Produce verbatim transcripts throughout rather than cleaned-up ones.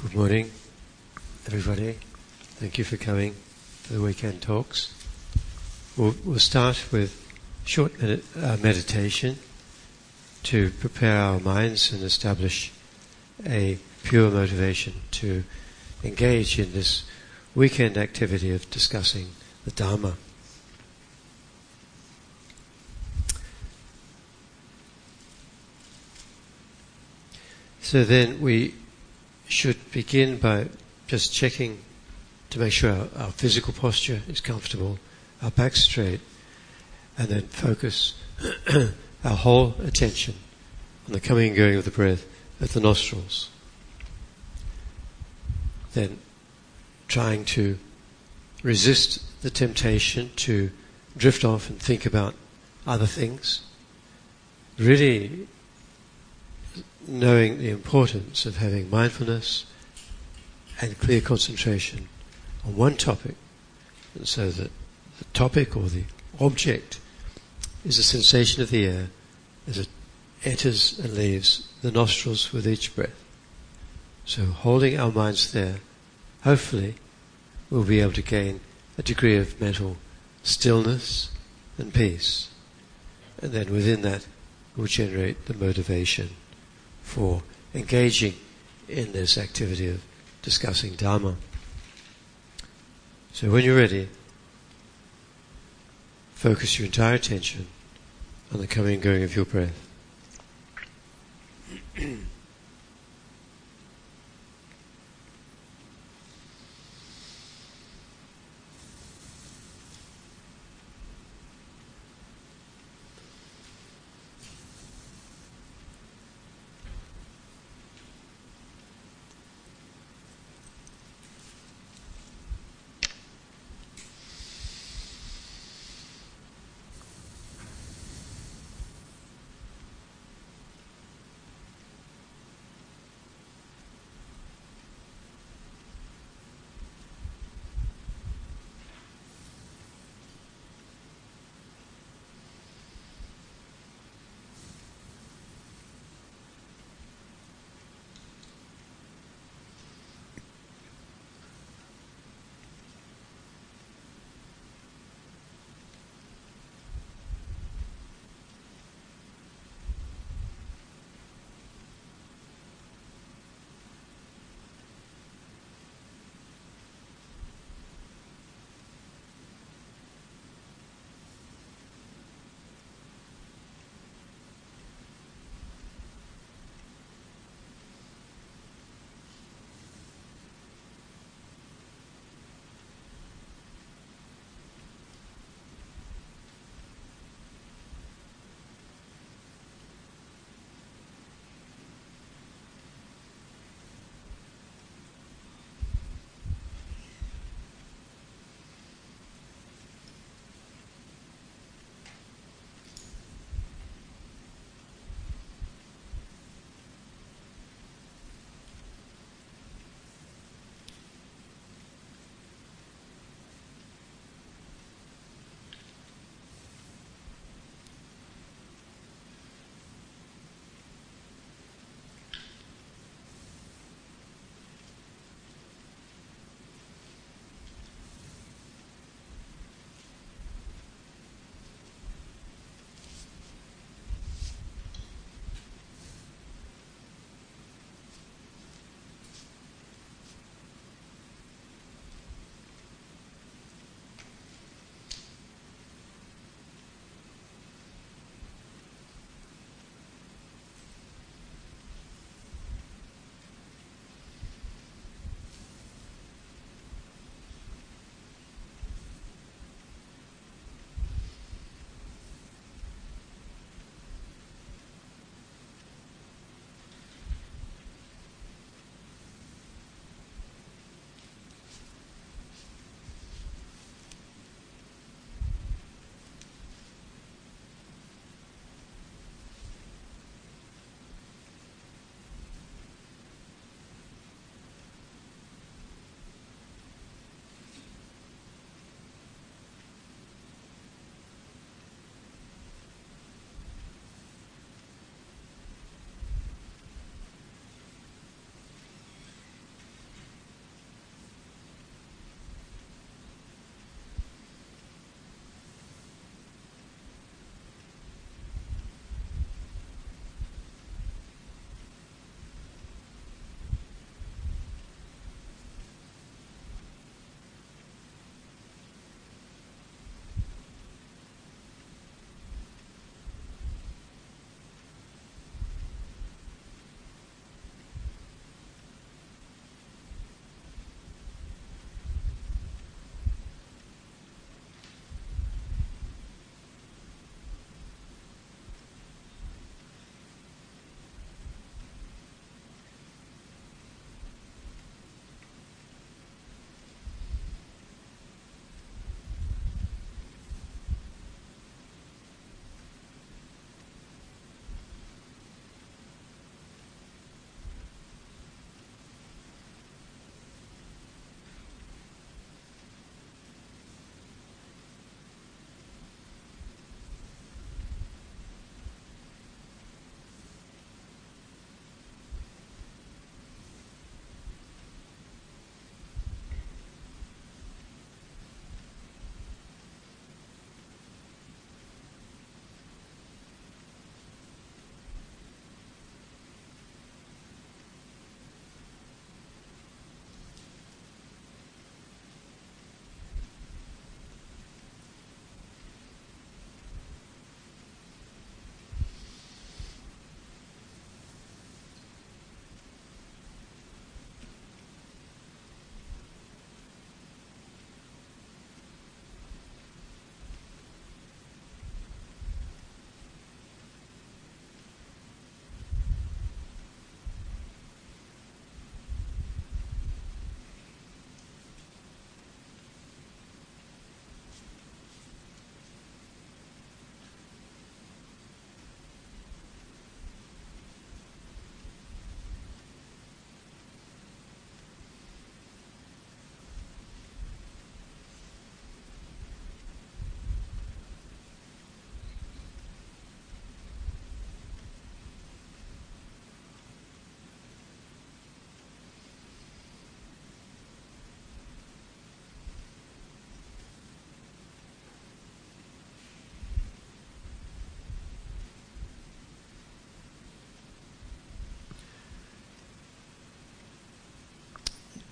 Good morning, everybody. Thank you for coming to the weekend talks. We'll, we'll start with short med- uh, meditation to prepare our minds and establish a pure motivation to engage in this weekend activity of discussing the Dharma. So then we should begin by just checking to make sure our, our physical posture is comfortable, our back straight, and then focus our whole attention on the coming and going of the breath at the nostrils. Then trying to resist the temptation to drift off and think about other things. Really knowing the importance of having mindfulness and clear concentration on one topic, and so that the topic or the object is the sensation of the air as it enters and leaves the nostrils with each breath. So holding our minds there, hopefully we'll be able to gain a degree of mental stillness and peace, and then within that will generate the motivation for engaging in this activity of discussing Dharma. So when you're ready, focus your entire attention on the coming and going of your breath.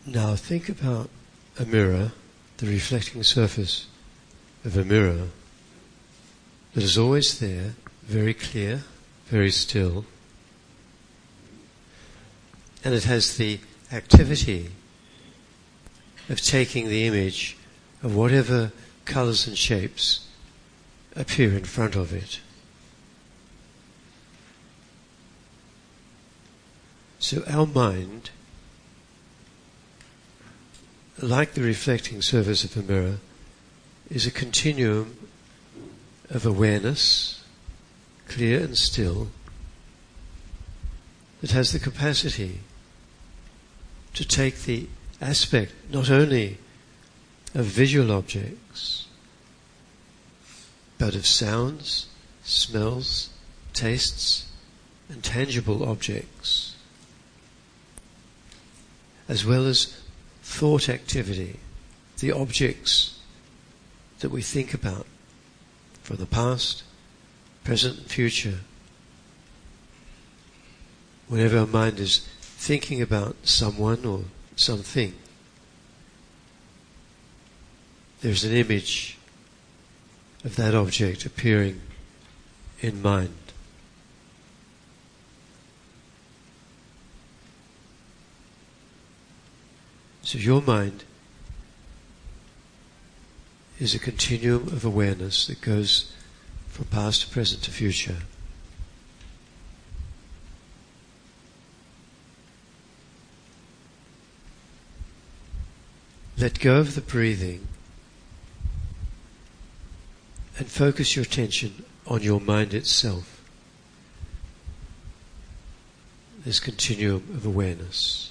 Now think about a mirror, the reflecting surface of a mirror that is always there, very clear, very still, and it has the activity of taking the image of whatever colours and shapes appear in front of it. So our mind, like the reflecting surface of a mirror, is a continuum of awareness, clear and still, that has the capacity to take the aspect not only of visual objects, but of sounds, smells, tastes, and tangible objects, as well as thought activity, the objects that we think about from the past, present and future. Whenever our mind is thinking about someone or something, there's an image of that object appearing in mind. So your mind is a continuum of awareness that goes from past to present to future. Let go of the breathing and focus your attention on your mind itself, this continuum of awareness.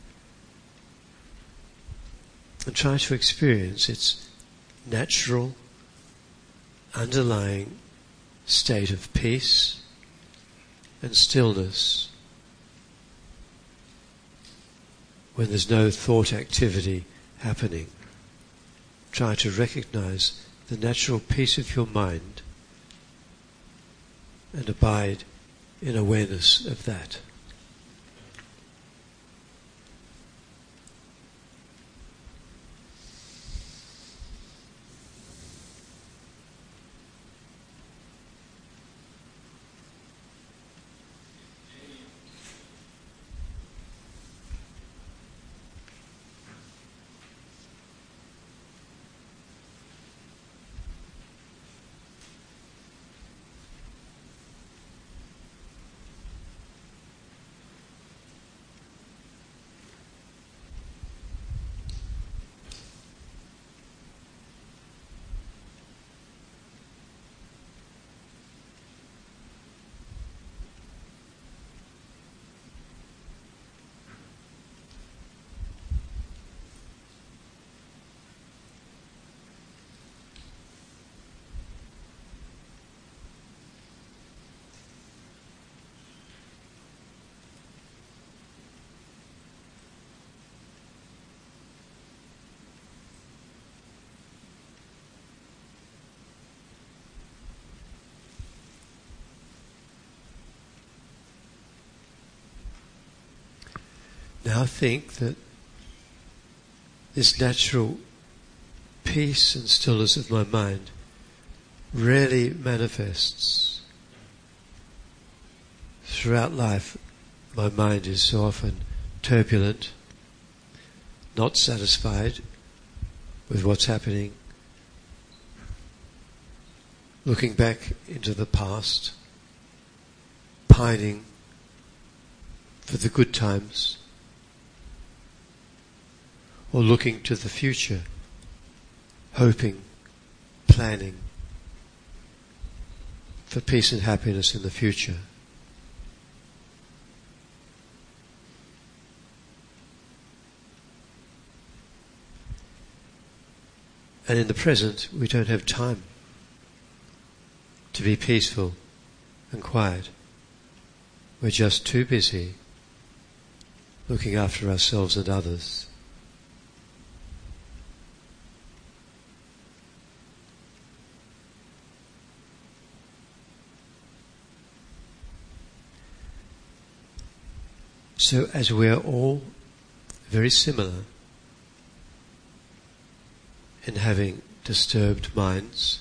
And try to experience its natural, underlying state of peace and stillness when there's no thought activity happening. Try to recognize the natural peace of your mind and abide in awareness of that. Now think that this natural peace and stillness of my mind rarely manifests. Throughout life, my mind is so often turbulent, not satisfied with what's happening, looking back into the past, pining for the good times, or looking to the future, hoping, planning for peace and happiness in the future. And in the present, we don't have time to be peaceful and quiet. We're just too busy looking after ourselves and others. So as we are all very similar in having disturbed minds.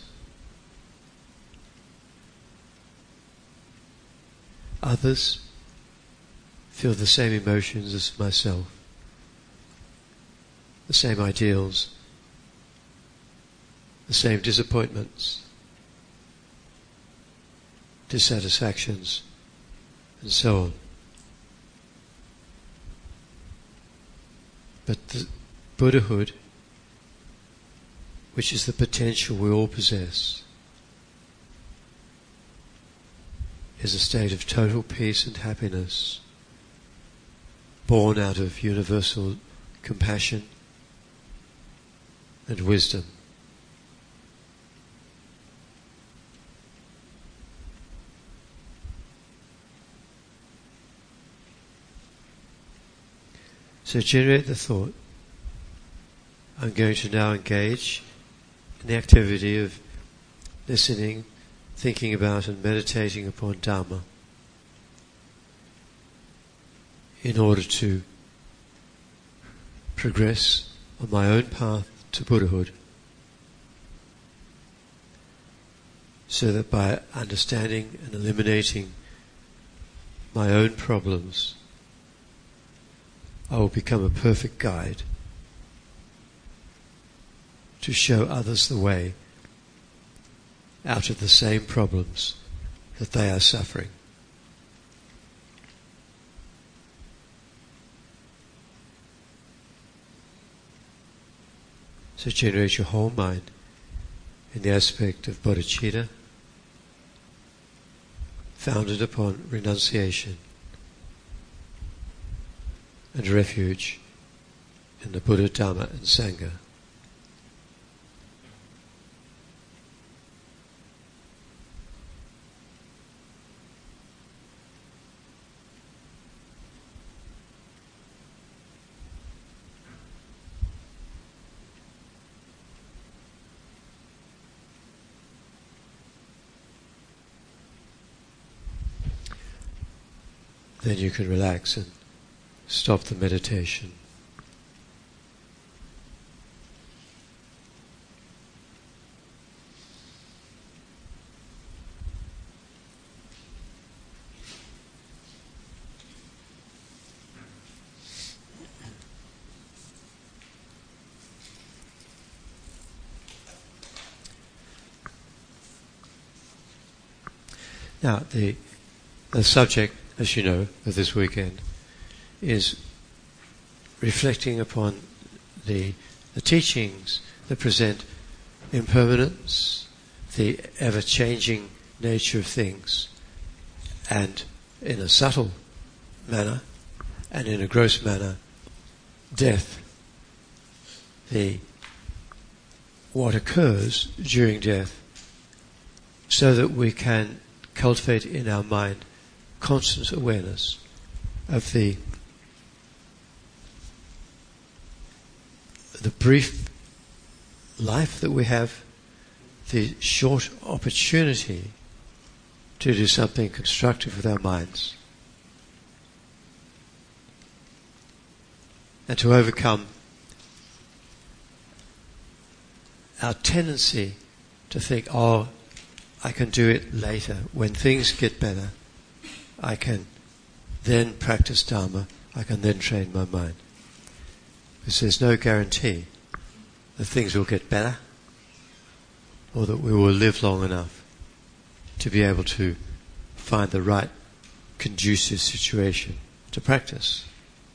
Others feel the same emotions as myself, the same ideals, the same disappointments, dissatisfactions, and so on. But the Buddhahood, which is the potential we all possess, is a state of total peace and happiness, born out of universal compassion and wisdom. So generate the thought, I'm going to now engage in the activity of listening, thinking about and meditating upon Dharma in order to progress on my own path to Buddhahood, so that by understanding and eliminating my own problems, I will become a perfect guide to show others the way out of the same problems that they are suffering. So generate your whole mind in the aspect of bodhicitta, founded upon renunciation and refuge in the Buddha, Dhamma and Sangha. Then you can relax and stop the meditation. Now, the the subject, as you know, of this weekend is reflecting upon the, the teachings that present impermanence, the ever-changing nature of things, and in a subtle manner and in a gross manner, death, the what occurs during death, so that we can cultivate in our mind constant awareness of the the brief life that we have, the short opportunity to do something constructive with our minds, and to overcome our tendency to think, oh, I can do it later. When things get better, I can then practice Dharma, I can then train my mind. Because there's no guarantee that things will get better or that we will live long enough to be able to find the right conducive situation to practice.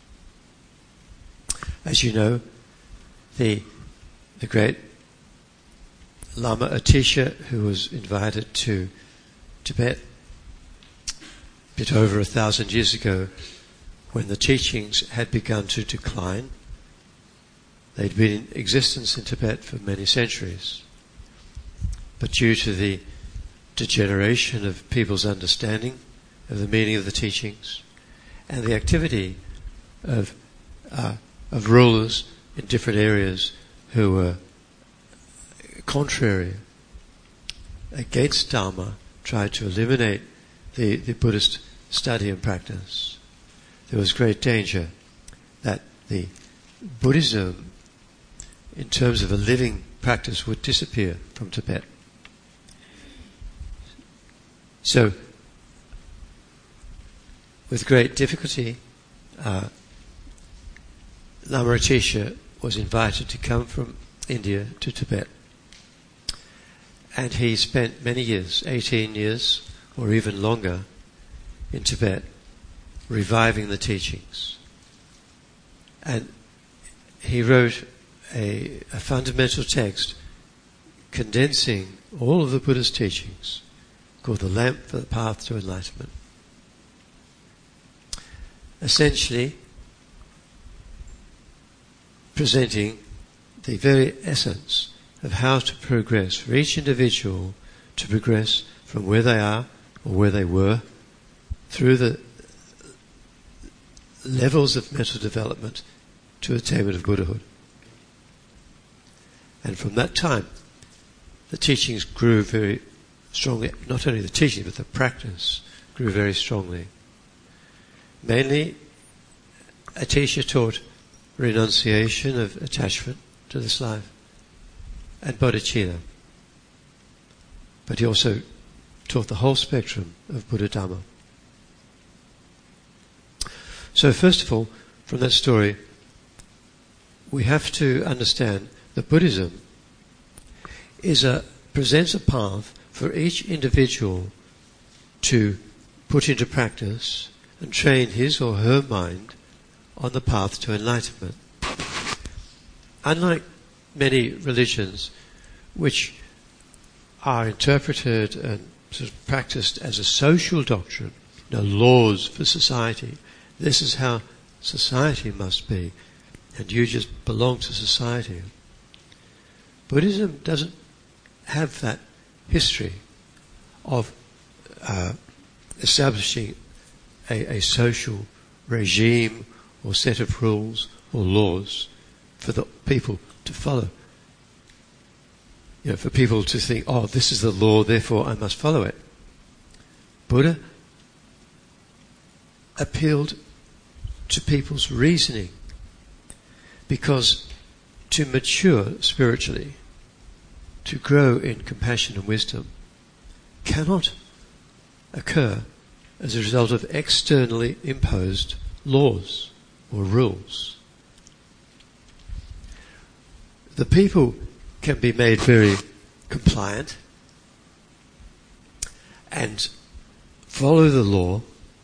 As you know, the the great Lama Atisha, who was invited to Tibet a bit over a thousand years ago, when the teachings had begun to decline. They'd been in existence in Tibet for many centuries, but due to the degeneration of people's understanding of the meaning of the teachings and the activity of uh, of rulers in different areas who were contrary against Dharma, tried to eliminate the, the Buddhist study and practice, there was great danger that the Buddhism, in terms of a living practice would disappear from Tibet. So, with great difficulty, uh, Lama Atisha was invited to come from India to Tibet. And he spent many years, eighteen years or even longer, in Tibet, reviving the teachings. And he wrote a, a fundamental text condensing all of the Buddha's teachings, called The Lamp for the Path to Enlightenment. Essentially, presenting the very essence of how to progress for each individual to progress from where they are or where they were through the levels of mental development to attainment of Buddhahood. And from that time, the teachings grew very strongly. Not only the teaching, but the practice grew very strongly. Mainly, Atisha taught renunciation of attachment to this life and bodhicitta. But he also taught the whole spectrum of Buddha Dhamma. So first of all, from that story, we have to understand that Buddhism is a, presents a path for each individual to put into practice and train his or her mind on the path to enlightenment. Unlike many religions which are interpreted and sort of practiced as a social doctrine, you know, laws for society, this is how society must be, and you just belong to society. Buddhism doesn't have that history of uh, establishing a, a social regime or set of rules or laws for the people to follow. You know, for people to think, oh, this is the law, therefore I must follow it. Buddha appealed to people's reasoning, because to mature spiritually, to grow in compassion and wisdom, cannot occur as a result of externally imposed laws or rules. The people can be made very compliant and follow the law,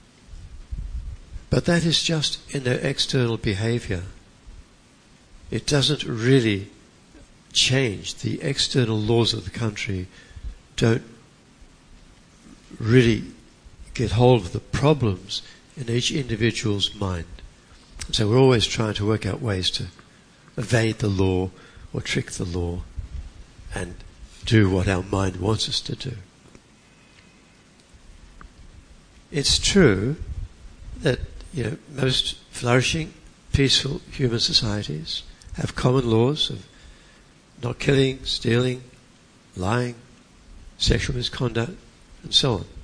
but that is just in their external behavior. It doesn't really change. The external laws of the country don't really get hold of the problems in each individual's mind. So we're always trying to work out ways to evade the law or trick the law and do what our mind wants us to do. It's true that, you know, most flourishing, peaceful human societies have common laws of not killing, stealing, lying, sexual misconduct, and so on.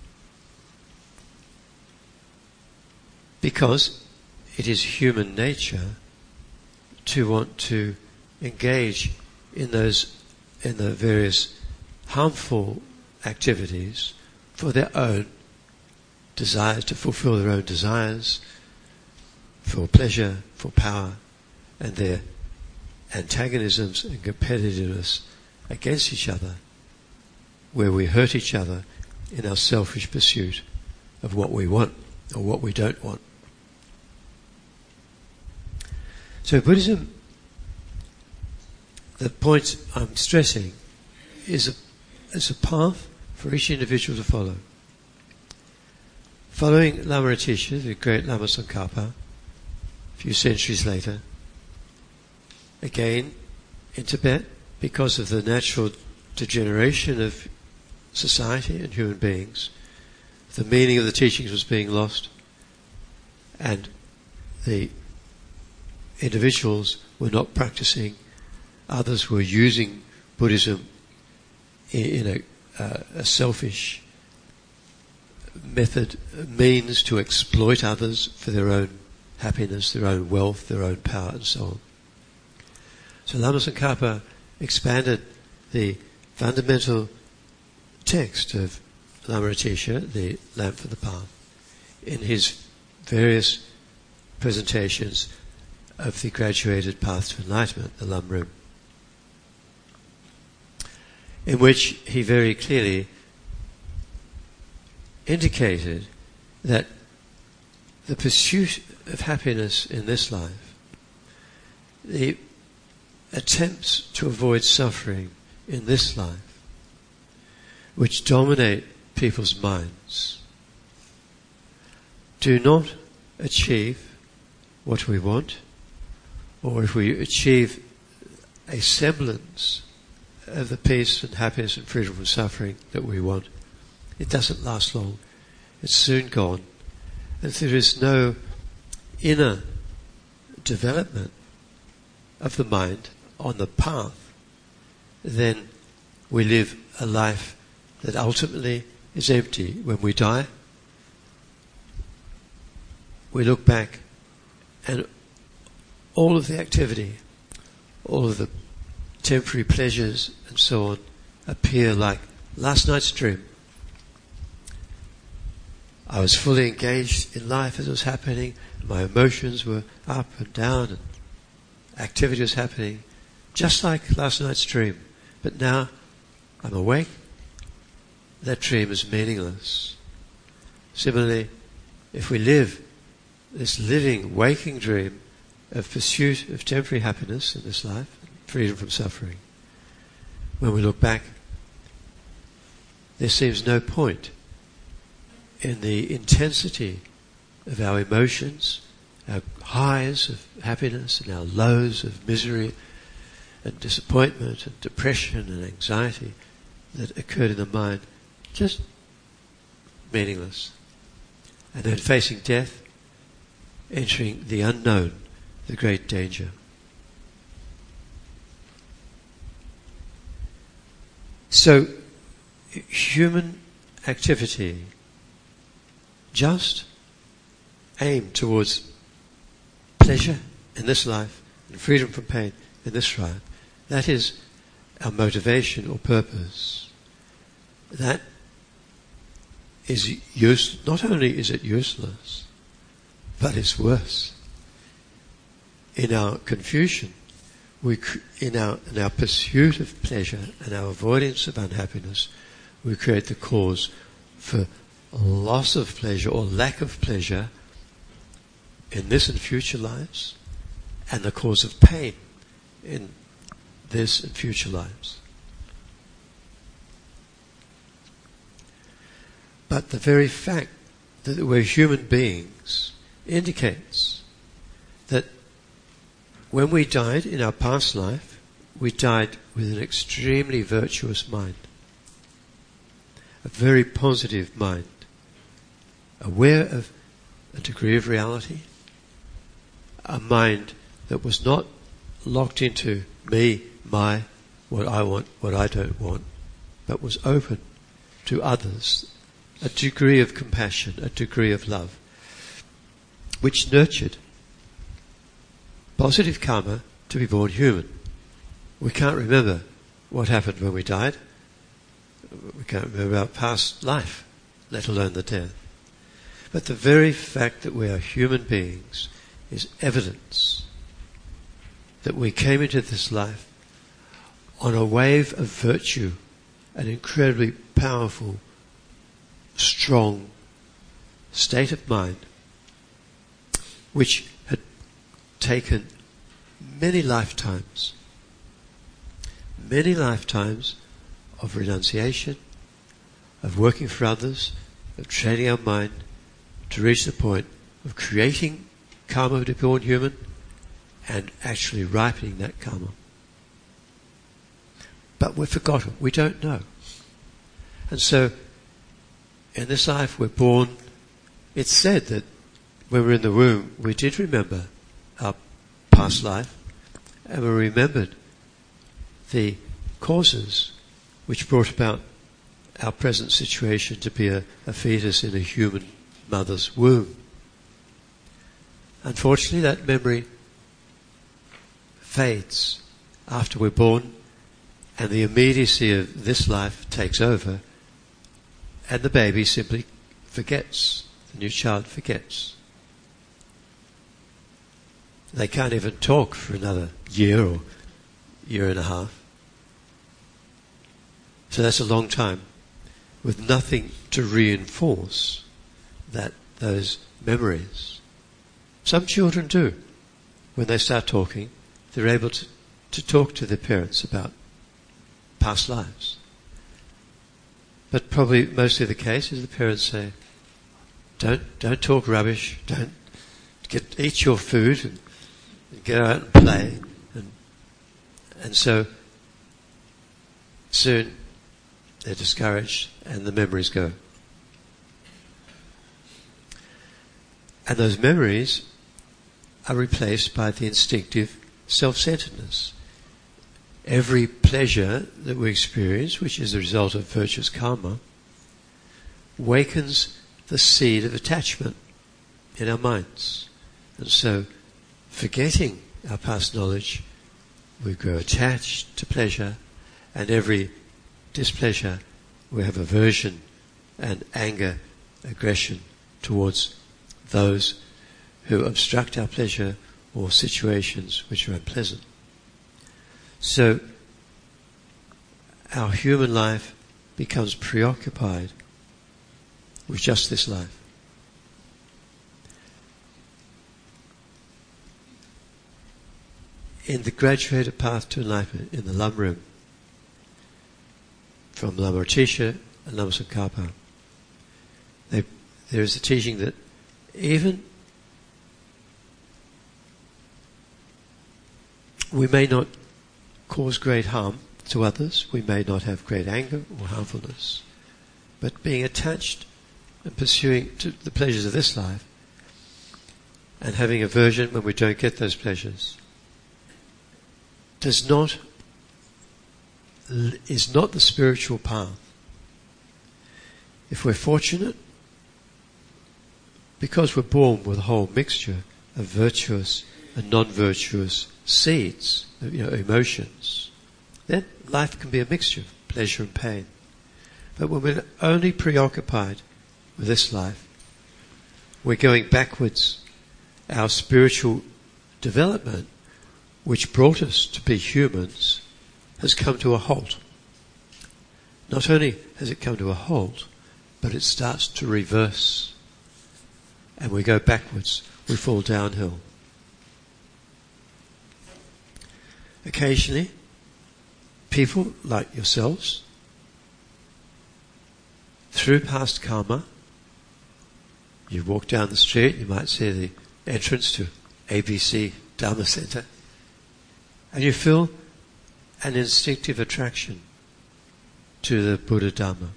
Because it is human nature to want to engage in those, in the various harmful activities for their own desires, to fulfill their own desires, for pleasure, for power, and their antagonisms and competitiveness against each other, where we hurt each other in our selfish pursuit of what we want or what we don't want. So Buddhism, the point I'm stressing, is a, is a path for each individual to follow. Following Lama Atisha, the great Lama Tsongkhapa, a few centuries later, again in Tibet, because of the natural degeneration of society and human beings, the meaning of the teachings was being lost, and the individuals were not practicing, others were using Buddhism in, in a, uh, a selfish method, means to exploit others for their own happiness, their own wealth, their own power, and so on. So Lama Tsongkhapa expanded the fundamental text of Lama Atisha, the Lamp for the Path, in his various presentations of the graduated path to enlightenment, the Lamrim, in which he very clearly indicated that the pursuit of happiness in this life, the attempts to avoid suffering in this life, which dominate people's minds, do not achieve what we want, or if we achieve a semblance of the peace and happiness and freedom from suffering that we want, it doesn't last long. It's soon gone. And if there is no inner development of the mind on the path, then we live a life that ultimately is empty. When we die, we look back and all of the activity, all of the temporary pleasures and so on appear like last night's dream. I was fully engaged in life as it was happening. My emotions were up and down and activity was happening just like last night's dream. But now I'm awake. That dream is meaningless. Similarly, if we live this living, waking dream of pursuit of temporary happiness in this life, freedom from suffering, when we look back, there seems no point in the intensity of our emotions, our highs of happiness and our lows of misery and disappointment and depression and anxiety that occurred in the mind, just meaningless. And then facing death, entering the unknown, the great danger. So, human activity just aimed towards pleasure in this life and freedom from pain in this life, that is our motivation or purpose. That is use. Not only is it useless, but it's worse. In our confusion, we, in our in our pursuit of pleasure and our avoidance of unhappiness, we create the cause for loss of pleasure or lack of pleasure in this and future lives, and the cause of pain in this and future lives. But the very fact that we're human beings indicates that when we died in our past life, we died with an extremely virtuous mind, a very positive mind, aware of a degree of reality, a mind that was not locked into me, my, what I want, what I don't want, but was open to others, a degree of compassion, a degree of love, which nurtured positive karma to be born human. We can't remember what happened when we died. We can't remember our past life, let alone the death. But the very fact that we are human beings is evidence that we came into this life on a wave of virtue, an incredibly powerful, strong state of mind, which had taken many lifetimes, many lifetimes of renunciation, of working for others, of training our mind to reach the point of creating karma to be born human and actually ripening that karma. But we've forgotten. We don't know. And so, in this life we're born, it's said that when we were in the womb, we did remember our past life, and we remembered the causes which brought about our present situation to be a, a fetus in a human mother's womb. Unfortunately, that memory fades after we're born, And the immediacy of this life takes over, and the baby simply forgets. The new child forgets. They can't even talk for another year or year and a half. So that's a long time, with nothing to reinforce that those memories. Some children do. When they start talking, they're able to, to talk to their parents about past lives. But probably mostly the case is the parents say, don't don't talk rubbish, don't get eat your food and, and get out and play. And, and so soon they're discouraged and the memories go. And those memories are replaced by the instinctive self-centeredness. Every pleasure that we experience, which is the result of virtuous karma, wakens the seed of attachment in our minds. And so, forgetting our past knowledge, we grow attached to pleasure, and every displeasure we have aversion and anger, aggression towards those who obstruct our pleasure or situations which are unpleasant. So, our human life becomes preoccupied with just this life. In the graduated path to enlightenment, in the Lamrim, from Lama Atisha and Lama Tsongkhapa, they, there is a teaching that even we may not cause great harm to others, we may not have great anger or harmfulness, but being attached and pursuing to the pleasures of this life and having aversion when we don't get those pleasures does not is not the spiritual path. If we're fortunate, because we're born with a whole mixture of virtuous and non-virtuous seeds, you know, emotions, then life can be a mixture of pleasure and pain. But when we're only preoccupied with this life, we're going backwards. Our spiritual development, which brought us to be humans, has come to a halt. Not only has it come to a halt, but it starts to reverse. And we go backwards. We fall downhill. Occasionally, people like yourselves, through past karma, you walk down the street, you might see the entrance to A B C Dharma Center, and you feel an instinctive attraction to the Buddha Dharma.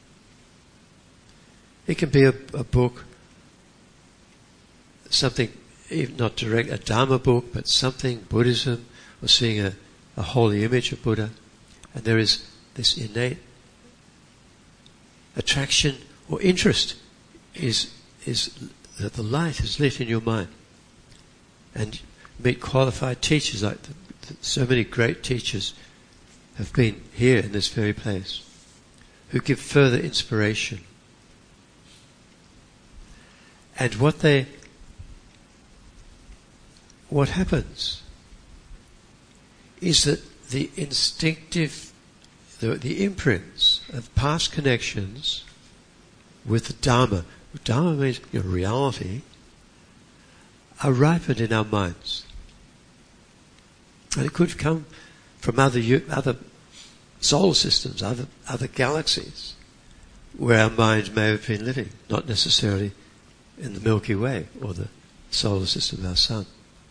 It can be a, a book, something, even not direct, a Dharma book, but something, Buddhism, or seeing a, a holy image of Buddha, and there is this innate attraction or interest is is that the light is lit in your mind. And meet qualified teachers, like the, the, so many great teachers have been here in this very place, who give further inspiration. And what they, what happens is that the instinctive, the, the imprints of past connections with the Dharma, Dharma means, you know, reality, are ripened in our minds. And it could come from other other solar systems, other other galaxies, where our minds may have been living, not necessarily in the Milky Way or the solar system of our sun.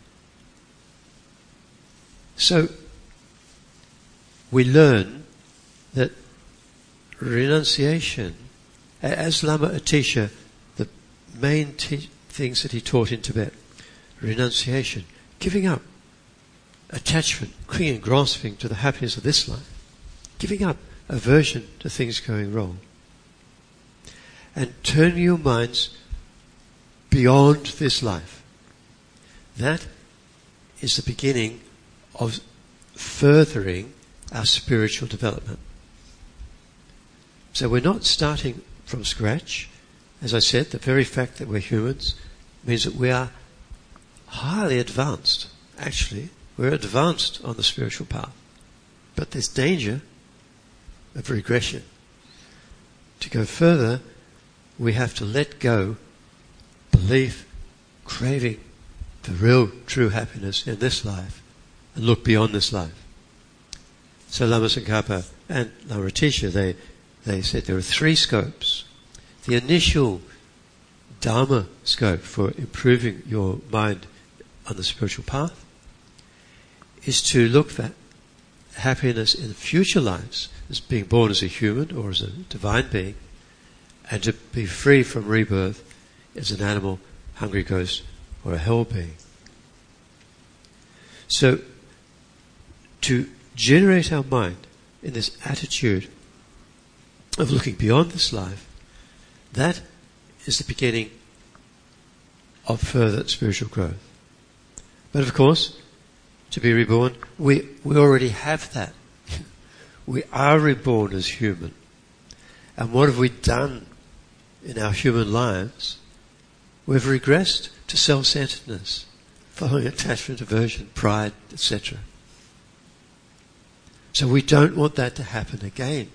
So we learn that renunciation, as Lama Atisha, the main te- things that he taught in Tibet, renunciation, giving up attachment, clinging, grasping to the happiness of this life, giving up aversion to things going wrong, and turning your minds beyond this life. That is the beginning of furthering our spiritual development. So we're not starting from scratch. As I said, the very fact that we're humans means that we are highly advanced. Actually, we're advanced on the spiritual path. But there's danger of regression. To go further, we have to let go belief, craving for real, true happiness in this life and look beyond this life. So Lama Tsongkhapa and Lama Rinpoche, they, they said there are three scopes. The initial Dharma scope for improving your mind on the spiritual path is to look for happiness in future lives as being born as a human or as a divine being, and to be free from rebirth as an animal, hungry ghost, or a hell being. So, to generate our mind in this attitude of looking beyond this life, that is the beginning of further spiritual growth. But of course, to be reborn, we, we already have that. We are reborn as human. And what have we done in our human lives? We've regressed to self-centeredness, following attachment, aversion, pride, et cetera. So we don't want that to happen again.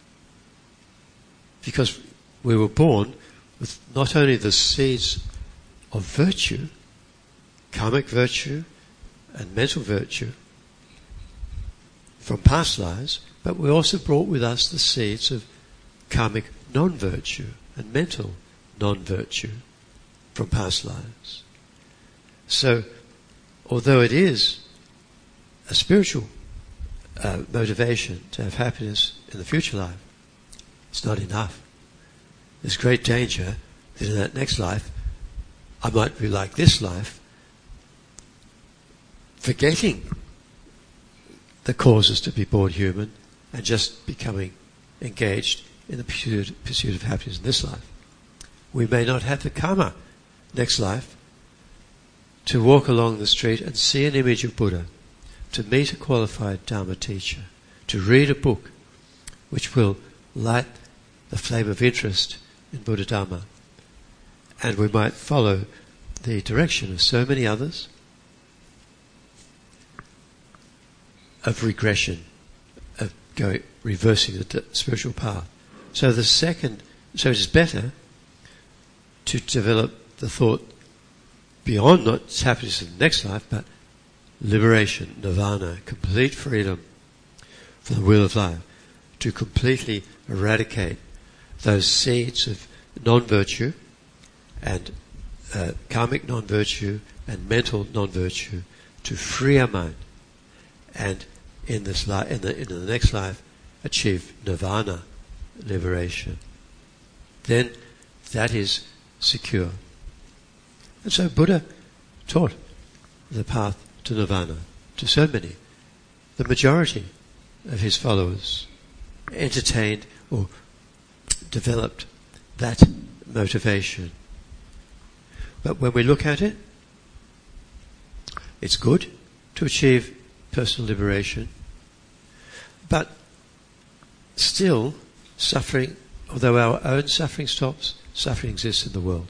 Because we were born with not only the seeds of virtue, karmic virtue and mental virtue from past lives, but we also brought with us the seeds of karmic non-virtue and mental non-virtue from past lives. So, although it is a spiritual uh, motivation to have happiness in the future life, it's not enough. There's great danger that in that next life, I might be like this life, forgetting the causes to be born human and just becoming engaged in the pursuit, pursuit of happiness in this life. We may not have the karma next life to walk along the street and see an image of Buddha, to meet a qualified Dharma teacher, to read a book which will light the flame of interest in Buddha Dharma. And we might follow the direction of so many others of regression, of going, reversing the d- spiritual path. So the second, so it is better to develop the thought beyond not happiness in the next life, but liberation, nirvana, complete freedom from the wheel of life, to completely eradicate those seeds of non-virtue and uh, karmic non-virtue and mental non-virtue, to free our mind, and in this life, in the in the next life, achieve nirvana, liberation. Then that is secure. And so Buddha taught the path to nirvana to so many. The majority of his followers entertained or developed that motivation. But when we look at it, it's good to achieve personal liberation, but still suffering, although our own suffering stops, suffering exists in the world.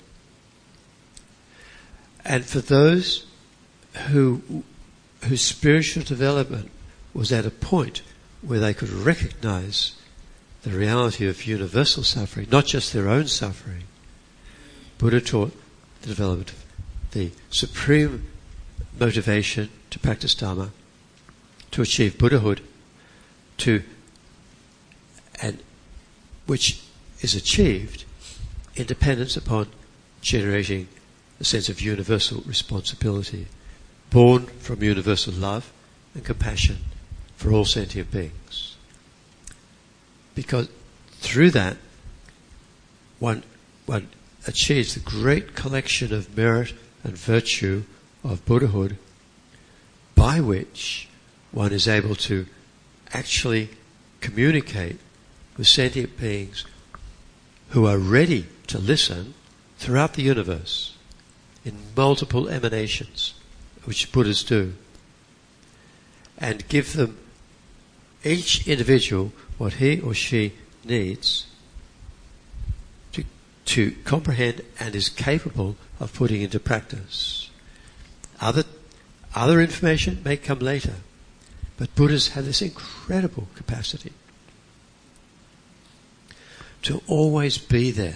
And for those who whose spiritual development was at a point where they could recognize the reality of universal suffering, not just their own suffering, Buddha taught the development of the supreme motivation to practice Dharma, to achieve Buddhahood, to and which is achieved in dependence upon generating a sense of universal responsibility, born from universal love and compassion for all sentient beings. Because through that, one one achieves the great collection of merit and virtue of Buddhahood, by which one is able to actually communicate with sentient beings who are ready to listen throughout the universe in multiple emanations, which Buddhas do, and give them each individual what he or she needs to, to comprehend and is capable of putting into practice. Other, other information may come later, but Buddhas have this incredible capacity to always be there.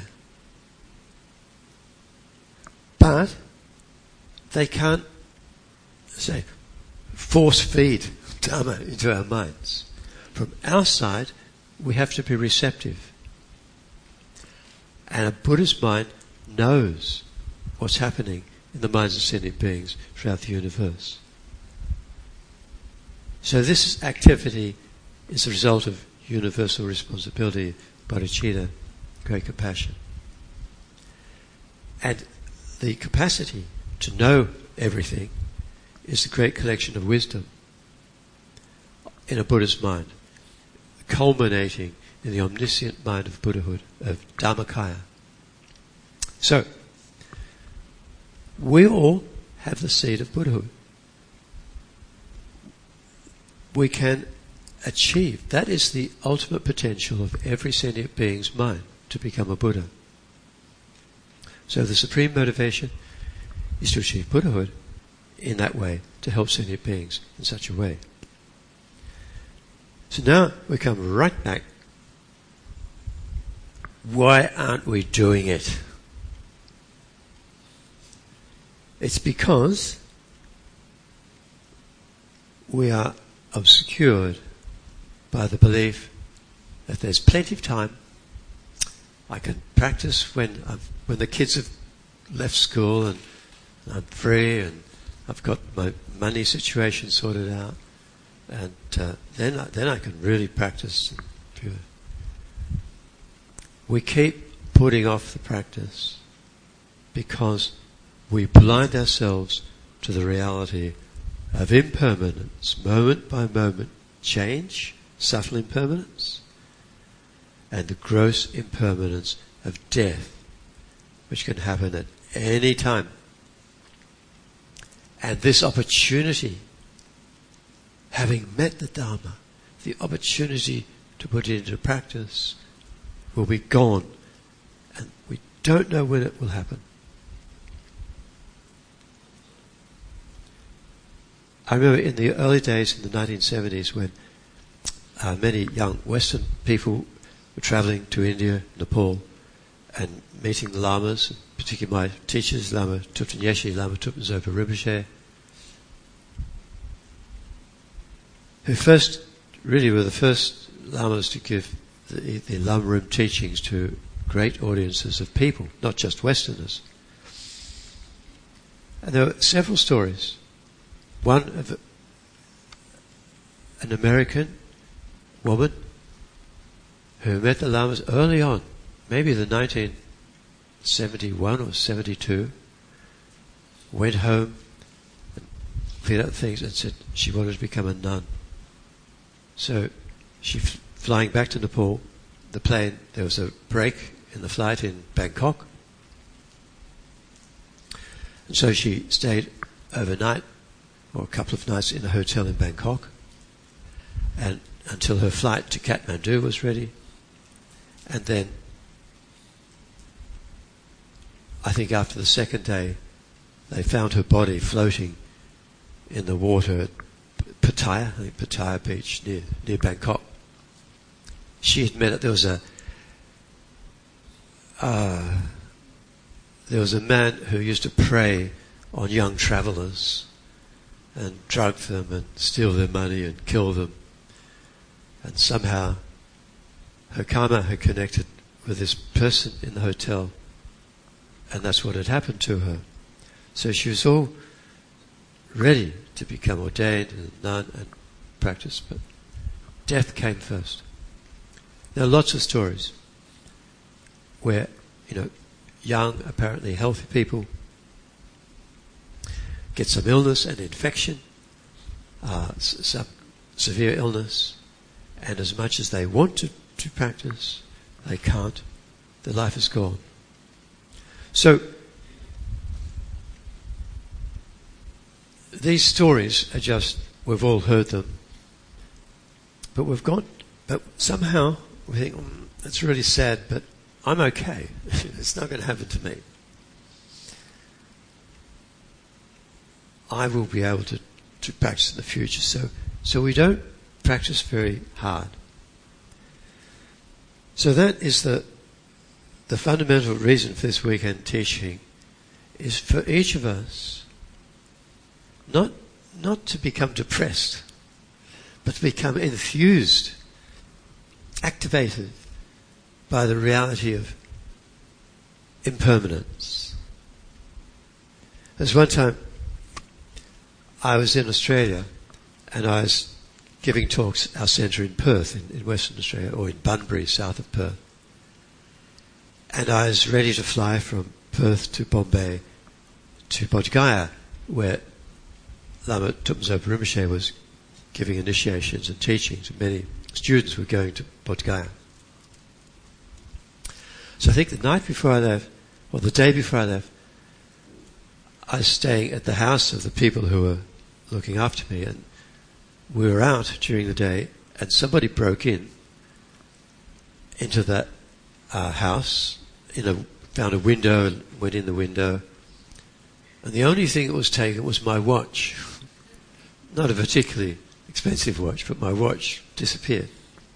But they can't, say, force feed Dharma into our minds. From our side, we have to be receptive. And a Buddha's mind knows what's happening in the minds of sentient beings throughout the universe. So this activity is a result of universal responsibility, bodhicitta, great compassion. And the capacity to know everything is the great collection of wisdom in a Buddha's mind, culminating in the omniscient mind of Buddhahood, of Dhammakaya. So, we all have the seed of Buddhahood. We can achieve, that is the ultimate potential of every sentient being's mind, to become a Buddha. So the supreme motivation is to achieve Buddhahood in that way, to help sentient beings in such a way. So now we come right back. Why aren't we doing it? It's because we are obscured by the belief that there's plenty of time. I can practice when I've, when the kids have left school and I'm free and I've got my money situation sorted out, and uh, then I, then I can really practice. We keep putting off the practice because we blind ourselves to the reality of impermanence, moment by moment change, subtle impermanence, and the gross impermanence of death, which can happen at any time. And this opportunity, having met the Dharma, the opportunity to put it into practice will be gone, and we don't know when it will happen. I remember in the early days in the nineteen seventies when uh, many young Western people were travelling to India, Nepal, and meeting the lamas, particularly my teachers, Lama Thupten Yeshe, Lama Thupten Zopa Rinpoche, who first, really were the first lamas to give the, the Lamrim teachings to great audiences of people, not just Westerners. And there were several stories. One of an American woman who met the lamas early on, maybe the nineteen seventy-one or seventy-two, went home and cleared up things and said she wanted to become a nun. So she, f- flying back to Nepal, the plane, there was a break in the flight in Bangkok. And so she stayed overnight, or a couple of nights in a hotel in Bangkok, and until her flight to Kathmandu was ready. And then, I think after the second day, they found her body floating in the water at Pattaya, I think Pattaya Beach near near Bangkok. She admitted there was a uh, there was a man who used to prey on young travellers and drug them and steal their money and kill them. And somehow her karma had connected with this person in the hotel, and that's what had happened to her. So she was all ready to become ordained and a nun and practice, but death came first. There are lots of stories where, you know, young, apparently healthy people get some illness and infection, uh, some severe illness, and as much as they want to, to practice, they can't. Their life is gone. So, these stories are just, we've all heard them, but we've got, but somehow we think, mm, it's really sad, but I'm okay. It's not going to happen to me. I will be able to, to practice in the future. So, so we don't practice very hard. So that is the the fundamental reason for this weekend teaching, is for each of us not not to become depressed, but to become infused, activated by the reality of impermanence. There's one time I was in Australia and I was giving talks at our centre in Perth, in, in Western Australia, or in Bunbury, south of Perth. And I was ready to fly from Perth to Bombay to Bodh Gaya, where Lama Thupten Rinpoche was giving initiations and teachings, and many students were going to Bodh Gaya. So I think the night before I left, or the day before I left, I was staying at the house of the people who were looking after me, and we were out during the day, and somebody broke in into that uh, house, in a, found a window and went in the window, and the only thing that was taken was my watch. Not a particularly expensive watch, but my watch disappeared.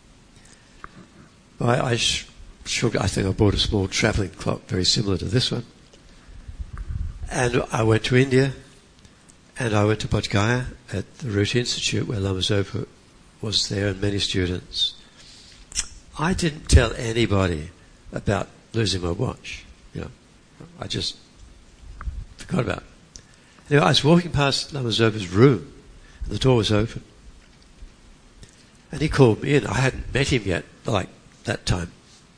I, I, sh- shook, I think I bought a small travelling clock very similar to this one. And I went to India, and I went to Bodh Gaya at the Root Institute, where Lama Zopa was there and many students. I didn't tell anybody about losing my watch. You know, I just forgot about it. Anyway, I was walking past Lama Zopa's room, and the door was open. And he called me in. I hadn't met him yet, like that time.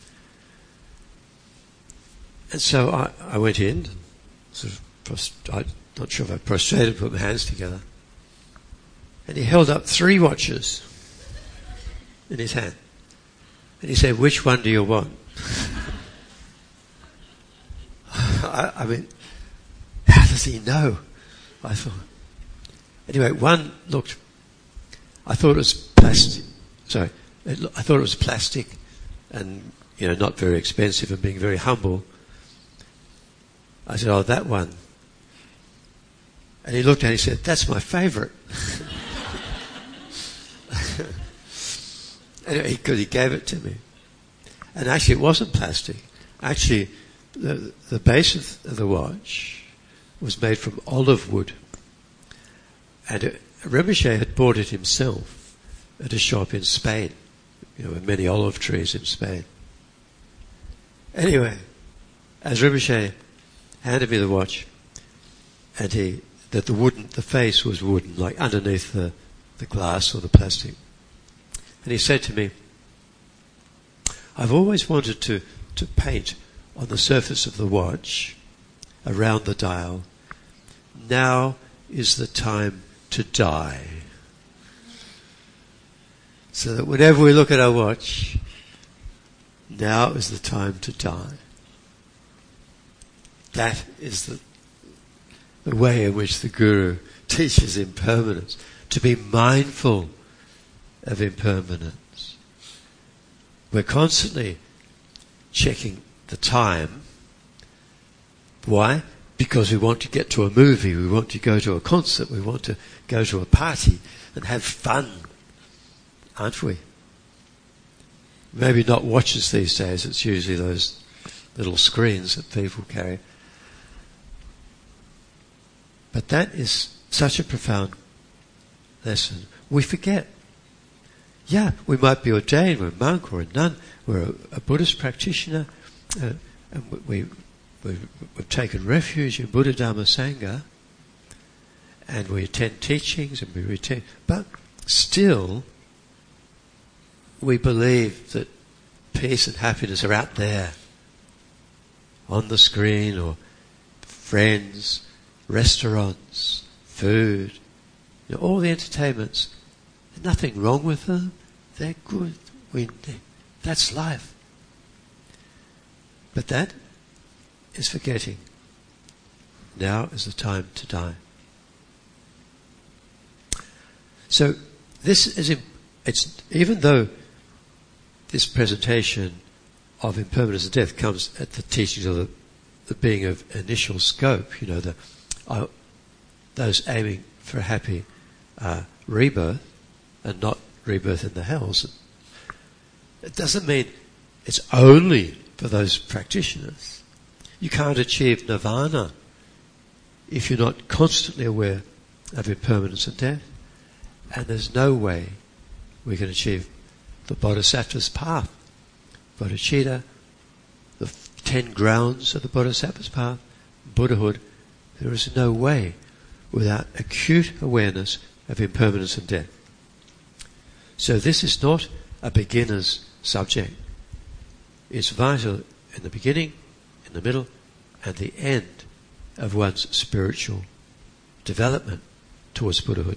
And so I, I went in, and sort of prost- I'm not sure if I prostrated, put my hands together. And he held up three watches in his hand. And he said, "Which one do you want?" I, I mean, how does he know? I thought. Anyway, one looked, I thought it was plastic, sorry, it, I thought it was plastic and, you know, not very expensive, and being very humble, I said, "Oh, that one." And he looked at it and he said, "That's my favourite." Anyway, because he gave it to me. And actually it wasn't plastic. Actually, the, the base of the watch was made from olive wood. And it, Rinpoche had bought it himself at a shop in Spain. You know, with many olive trees in Spain. Anyway, as Rinpoche handed me the watch, and he, that the wooden, the face was wooden, like underneath the, the glass or the plastic. And he said to me, "I've always wanted to, to paint on the surface of the watch, around the dial. Now is the time to die." So that whenever we look at our watch, now is the time to die. That is the, the way in which the Guru teaches impermanence, to be mindful of impermanence. We're constantly checking the time. Why? Because we want to get to a movie, we want to go to a concert, we want to go to a party and have fun, aren't we? Maybe not watches these days, it's usually those little screens that people carry. But that is such a profound lesson. We forget. Yeah, we might be ordained, we're a monk or a nun, we're a, a Buddhist practitioner, uh, and we, we, we've taken refuge in Buddha Dhamma Sangha, and we attend teachings and we retain, but still we believe that peace and happiness are out there, on the screen, or friends, restaurants, food, you know, all the entertainments. There's nothing wrong with them. They're good. We, they, that's life. But that is forgetting. Now is the time to die. So this is it's even though this presentation of impermanence and death comes at the teachings of the, the being of initial scope, you know, the uh, those aiming for a happy uh, rebirth and not rebirth in the hells. It doesn't mean it's only for those practitioners. You can't achieve nirvana if you're not constantly aware of impermanence and death. And there's no way we can achieve the Bodhisattva's path, bodhicitta, the ten grounds of the Bodhisattva's path, Buddhahood. There is no way without acute awareness of impermanence and death. So this is not a beginner's subject. It's vital in the beginning, in the middle, and the end of one's spiritual development towards Buddhahood.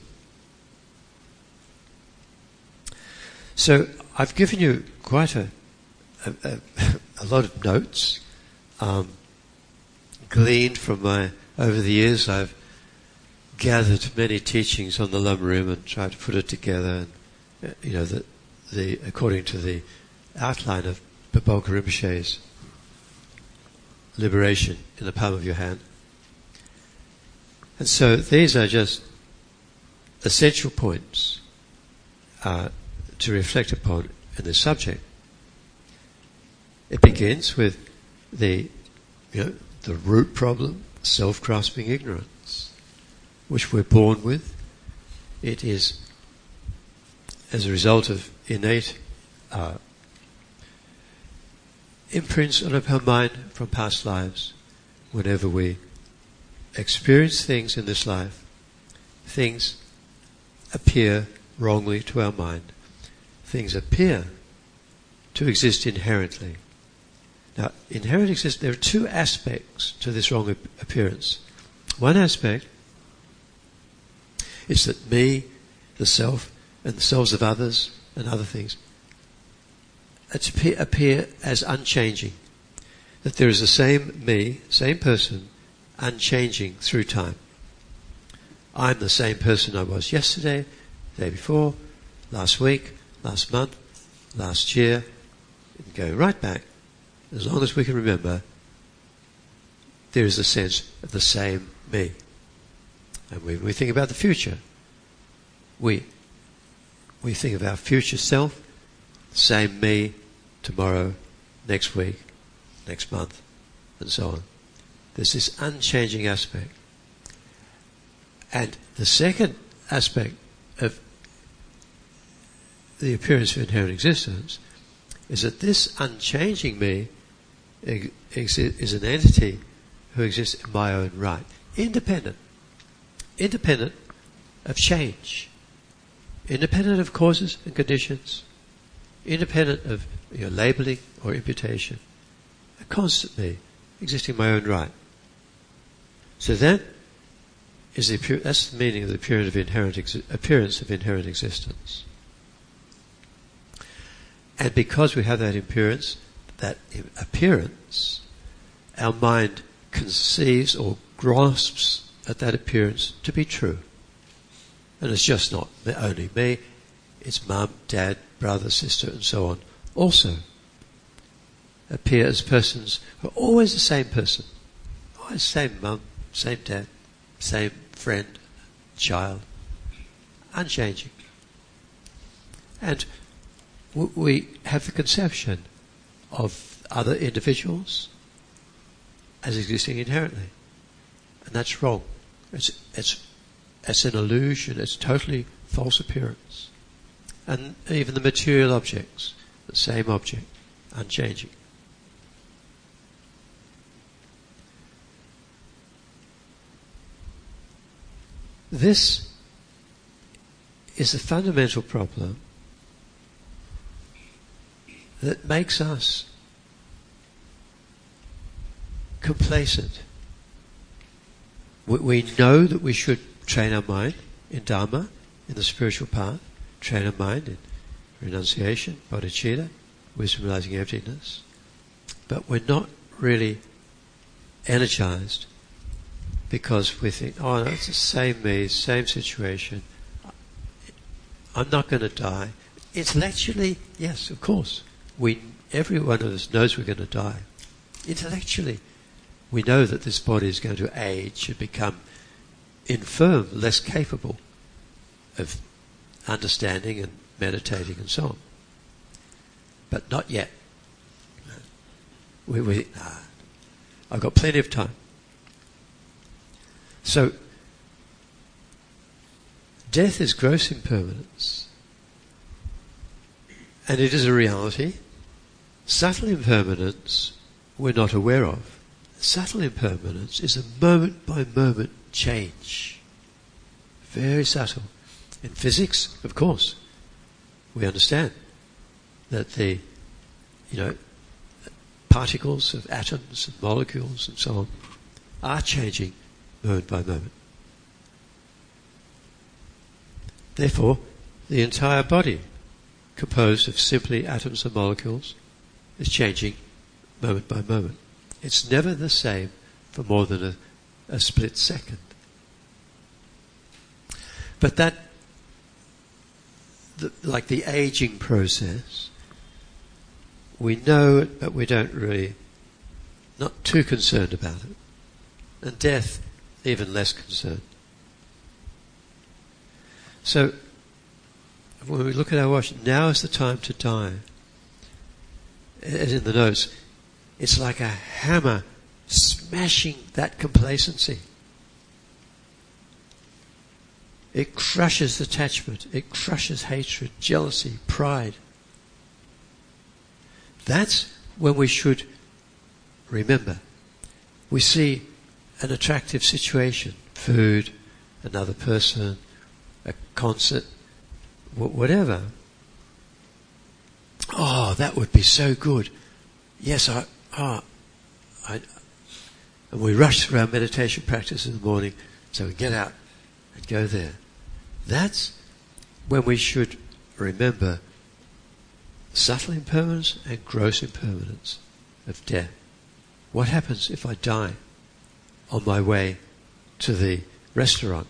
So I've given you quite a a, a, a lot of notes, um, gleaned from my, over the years I've gathered many teachings on the Lamrim and tried to put it together, and, uh, you know, the, the, according to the outline of Babalka Rinpoche's Liberation in the Palm of Your Hand. And so these are just essential points uh, to reflect upon in this subject. It begins with the, you know, the root problem, self-grasping ignorance, which we're born with. It is as a result of innate uh, imprints on our mind from past lives. Whenever we experience things in this life, things appear wrongly to our mind. Things appear to exist inherently. Now, inherent existence, there are two aspects to this wrong appearance. One aspect is that me, the self, and the selves of others and other things appear, appear as unchanging. That there is the same me, same person, unchanging through time. I'm the same person I was yesterday, the day before, last week, last month, last year, and going right back. As long as we can remember, there is a sense of the same me. And when we think about the future, we we think of our future self, same me, tomorrow, next week, next month, and so on. There's this unchanging aspect. And the second aspect of the appearance of inherent existence is that this unchanging me is an entity who exists in my own right, independent, independent of change, independent of causes and conditions, independent of, you know, labeling or imputation, constantly existing in my own right. So that is the that's the meaning of the appearance of inherent exi- appearance of inherent existence. And because we have that appearance, that appearance, our mind conceives or grasps at that appearance to be true. And it's just not only me, it's mum, dad, brother, sister, and so on. Also appear as persons who are always the same person. Always same mum, same dad, same friend, child. Unchanging. And we have the conception of other individuals as existing inherently. And that's wrong. It's, it's, it's an illusion. It's totally false appearance. And even the material objects, the same object, unchanging. This is a fundamental problem that makes us complacent. We, we know that we should train our mind in Dharma, in the spiritual path, train our mind in renunciation, bodhicitta, wisdom realizing emptiness, but we're not really energized because we think, oh, no, it's the same me, same situation. I'm not going to die. intellectually, yes, of course. We, every one of us knows we're going to die. Intellectually, we know that this body is going to age and become infirm, less capable of understanding and meditating and so on. But not yet. We, we, nah, I've got plenty of time. So, death is gross impermanence. And it is a reality. Subtle impermanence we're not aware of. Subtle impermanence is a moment-by-moment change. Very subtle. In physics, of course, we understand that the, you know, particles of atoms and molecules and so on are changing moment by moment. Therefore, the entire body, composed of simply atoms and molecules, is changing moment by moment. It's never the same for more than a, a split second. But that, the, like the aging process, we know it, but we don't really, not too concerned about it. And death, even less concerned. So, when we look at our watch, now is the time to die. As in the notes, it's like a hammer smashing that complacency. It crushes attachment, it crushes hatred, jealousy, pride. That's when we should remember. We see an attractive situation, food, another person, a concert, whatever. Oh, that would be so good. Yes, I, oh, I, and we rush through our meditation practice in the morning, so we get out and go there. That's when we should remember subtle impermanence and gross impermanence of death. What happens if I die on my way to the restaurant?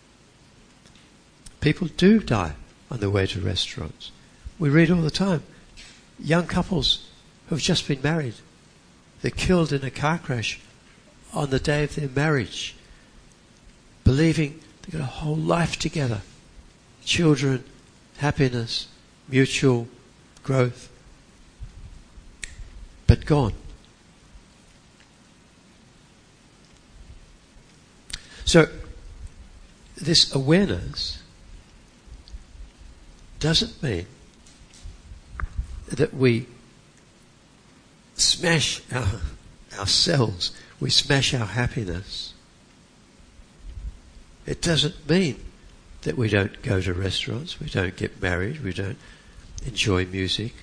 People do die on their way to restaurants. We read all the time. Young couples who have just been married, they're killed in a car crash on the day of their marriage, believing they've got a whole life together. Children, happiness, mutual growth, but gone. So, this awareness doesn't mean that we smash our, ourselves, we smash our happiness. It doesn't mean that we don't go to restaurants, we don't get married, we don't enjoy music.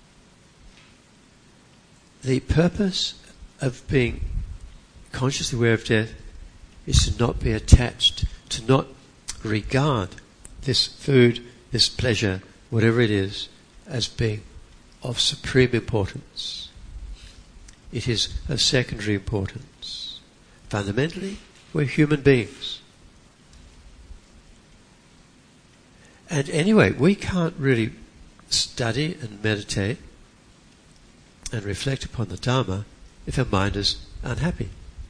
The purpose of being consciously aware of death is to not be attached, to not regard this food, this pleasure, whatever it is, as being of supreme importance. It is of secondary importance. Fundamentally, we're human beings. And anyway, we can't really study and meditate and reflect upon the Dharma if our mind is unhappy.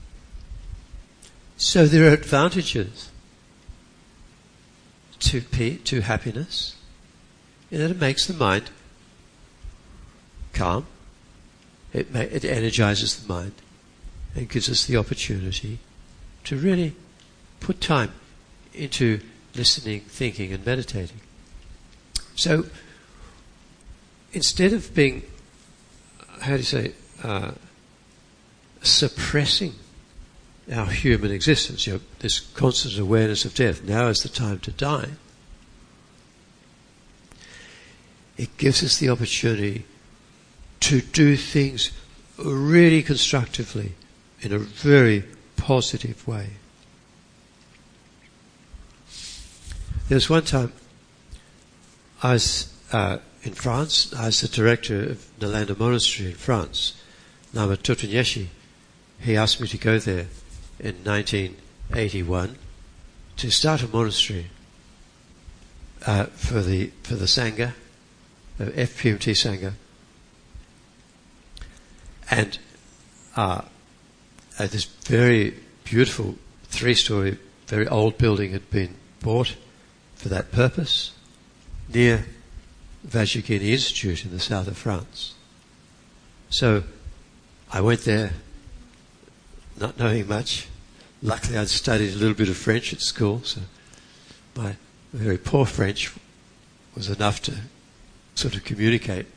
So there are advantages to pe- to happiness in that it makes the mind calm, it, ma- it energizes the mind and gives us the opportunity to really put time into listening, thinking and meditating. So instead of being, how do you say, uh, suppressing our human existence, you know, this constant awareness of death, now is the time to die, it gives us the opportunity to do things really constructively in a very positive way. There was one time I was uh, in France. I was the director of Nalanda Monastery in France. Nama Tutan Yeshi, he asked me to go there in nineteen eighty-one to start a monastery uh, for the for the Sangha uh, F. P M T Sangha. And uh, uh, this very beautiful three-story, very old building had been bought for that purpose near Vajragini Institute in the south of France. So I went there not knowing much. Luckily I'd studied a little bit of French at school, so my very poor French was enough to sort of communicate.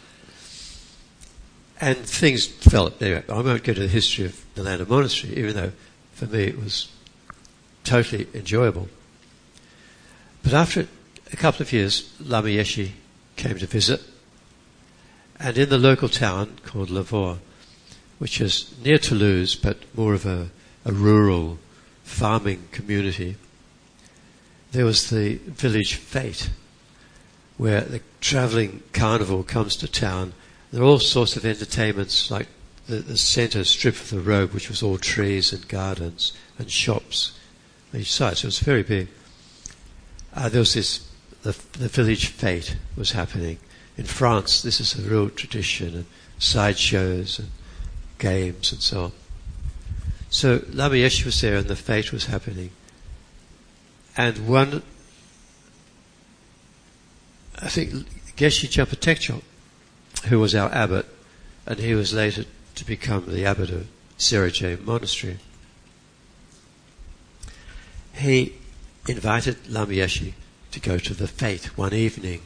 And things developed. Anyway, I won't go to the history of the Nalanda Monastery, even though for me it was totally enjoyable. But after a couple of years, Lama Yeshe came to visit, and in the local town called Lavore, which is near Toulouse but more of a, a rural farming community, there was the village fete, where the travelling carnival comes to town. There are all sorts of entertainments, like the, the centre strip of the road, which was all trees and gardens and shops on each side, so it was very big. Uh, there was this, the, the village fete was happening. In France, this is a real tradition, and sideshows and games and so on. So Lama Yeshe was there and the fete was happening. And one, I think, Geshe Jampa Tekchop, who was our abbot, and he was later to become the abbot of Seraje Monastery, he invited Lama Yeshe to go to the fete one evening.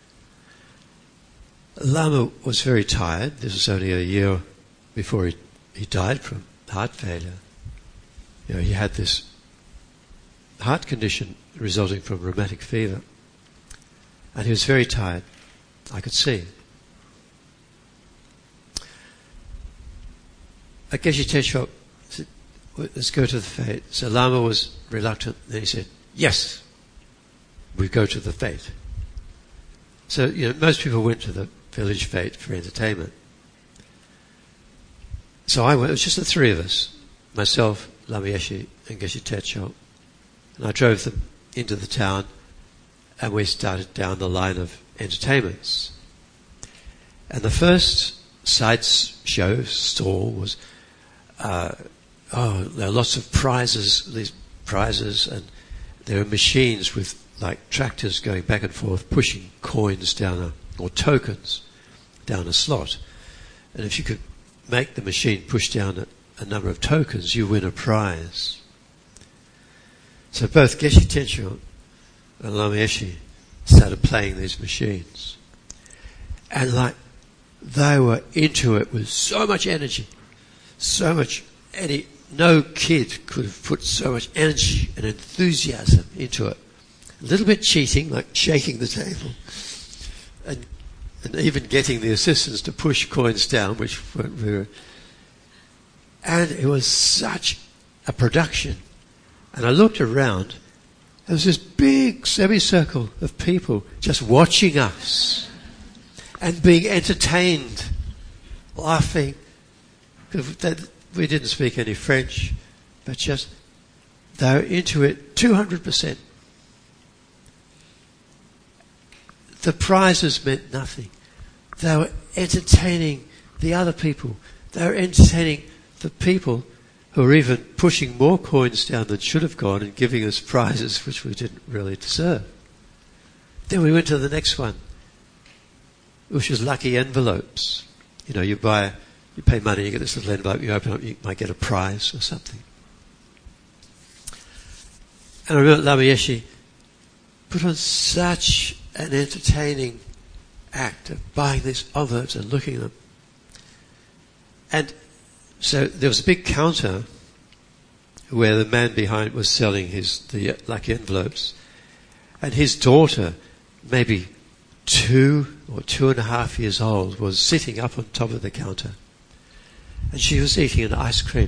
Lama was very tired. This was only a year before he, he died from heart failure. You know, he had this heart condition resulting from rheumatic fever. And he was very tired. I could see. Geshe Tekchop said, let's go to the fete. So Lama was reluctant. Then he said, yes, we go to the fete. So, you know, most people went to the village fete for entertainment. So I went, it was just the three of us, myself, Lama Yeshe and Geshe Tekchop. And I drove them into the town and we started down the line of entertainments. And the first side show stall was, uh, oh, there are lots of prizes, these prizes, and there are machines with like tractors going back and forth, pushing coins down a, or tokens down a slot. And if you could make the machine push down a, a number of tokens, you win a prize. So both Geshe Tekchop and Lama Yeshe started playing these machines. And like, they were into it with so much energy, so much, any, no kid could have put so much energy and enthusiasm into it. A little bit cheating, like shaking the table, and, and even getting the assistants to push coins down, which we were. And it was such a production. And I looked around, there was this big semicircle of people just watching us and being entertained, laughing. We didn't speak any French, but just, they were into it two hundred percent. The prizes meant nothing. They were entertaining the other people. They were entertaining the people who were even pushing more coins down than should have gone and giving us prizes which we didn't really deserve. Then we went to the next one, which was lucky envelopes. You know, you buy, you pay money, you get this little envelope, you open it up, you might get a prize or something. And I remember Lama Yeshe put on such an entertaining act of buying these envelopes and looking at them. And so there was a big counter where the man behind was selling his the lucky envelopes, and his daughter, maybe two or two and a half years old, was sitting up on top of the counter, and she was eating an ice cream.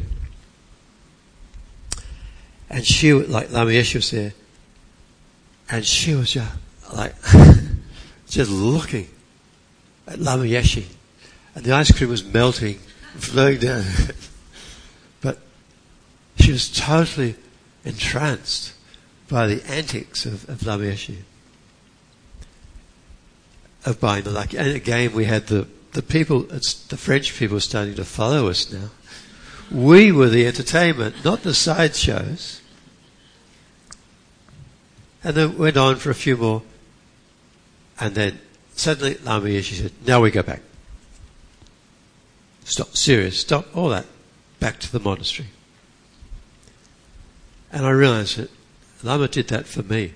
And she, like Lama Yeshe was there, and she was just like just looking at Lama Yeshe, and the ice cream was melting, flowing down. But she was totally entranced by the antics of, of Lama Yeshe. of buying the lucky. And again, we had the, the people, it's the French people starting to follow us now. We were the entertainment, not the sideshows. And then it went on for a few more. And then suddenly Lama Yeshe said, now we go back. Stop, serious, stop all that. Back to the monastery. And I realized that Lama did that for me.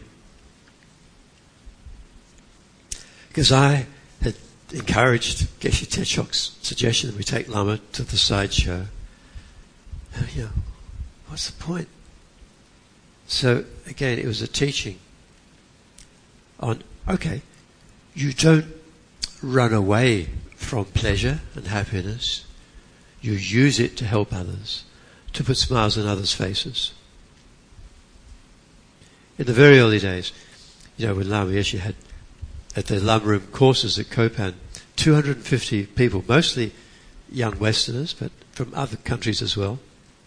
Because I had encouraged Geshe Teshok's suggestion that we take Lama to the sideshow. And, you know, what's the point? So again, it was a teaching on, okay, you don't run away from pleasure and happiness. You use it to help others, to put smiles on others' faces. In the very early days, you know, when Lama Yeshe had, at the Lama Room courses at Kopan, two hundred fifty people, mostly young Westerners, but from other countries as well.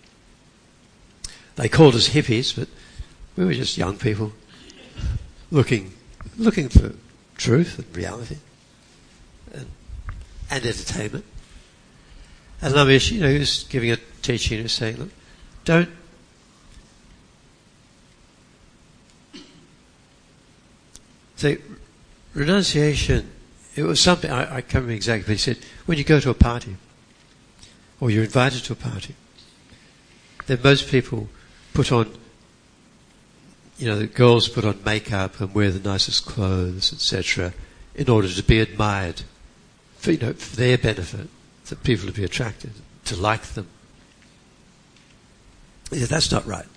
They called us hippies, but we were just young people looking looking for truth and reality and, and entertainment. And Lama Yeshe, you know, he was giving a teaching, he was saying, look, don't say renunciation. It was something, I, I can't remember exactly, but he said, when you go to a party, or you're invited to a party, then most people put on, you know, the girls put on makeup and wear the nicest clothes, et cetera, in order to be admired, for, you know, for their benefit, for people to be attracted, to like them. He said, that's not right.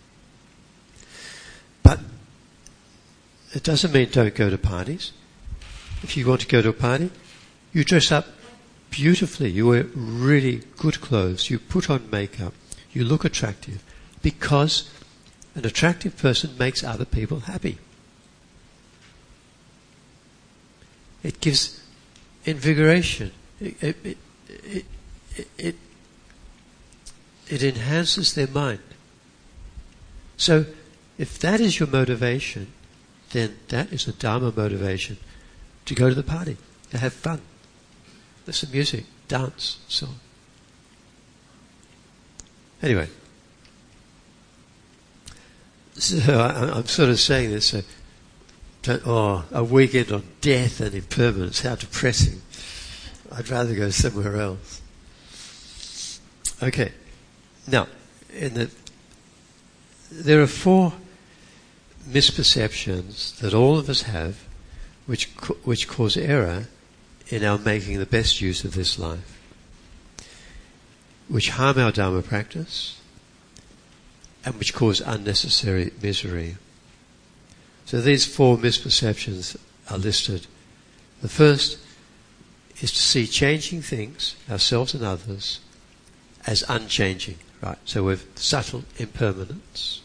But it doesn't mean don't go to parties. If you want to go to a party, you dress up beautifully. You wear really good clothes. You put on makeup. You look attractive. Because an attractive person makes other people happy. It gives invigoration. It, it, it, it, it, it, it enhances their mind. So, if that is your motivation, then that is a Dharma motivation to go to the party, to have fun, listen to music, dance, so on. Anyway, so I, I'm sort of saying this, so don't, oh, a weekend on death and impermanence, how depressing. I'd rather go somewhere else. Okay, now, in the, there are four misperceptions that all of us have which which cause error in our making the best use of this life, which harm our Dharma practice, and which cause unnecessary misery. So these four misperceptions are listed. The first is to see changing things, ourselves and others, as unchanging. Right? So with subtle impermanence.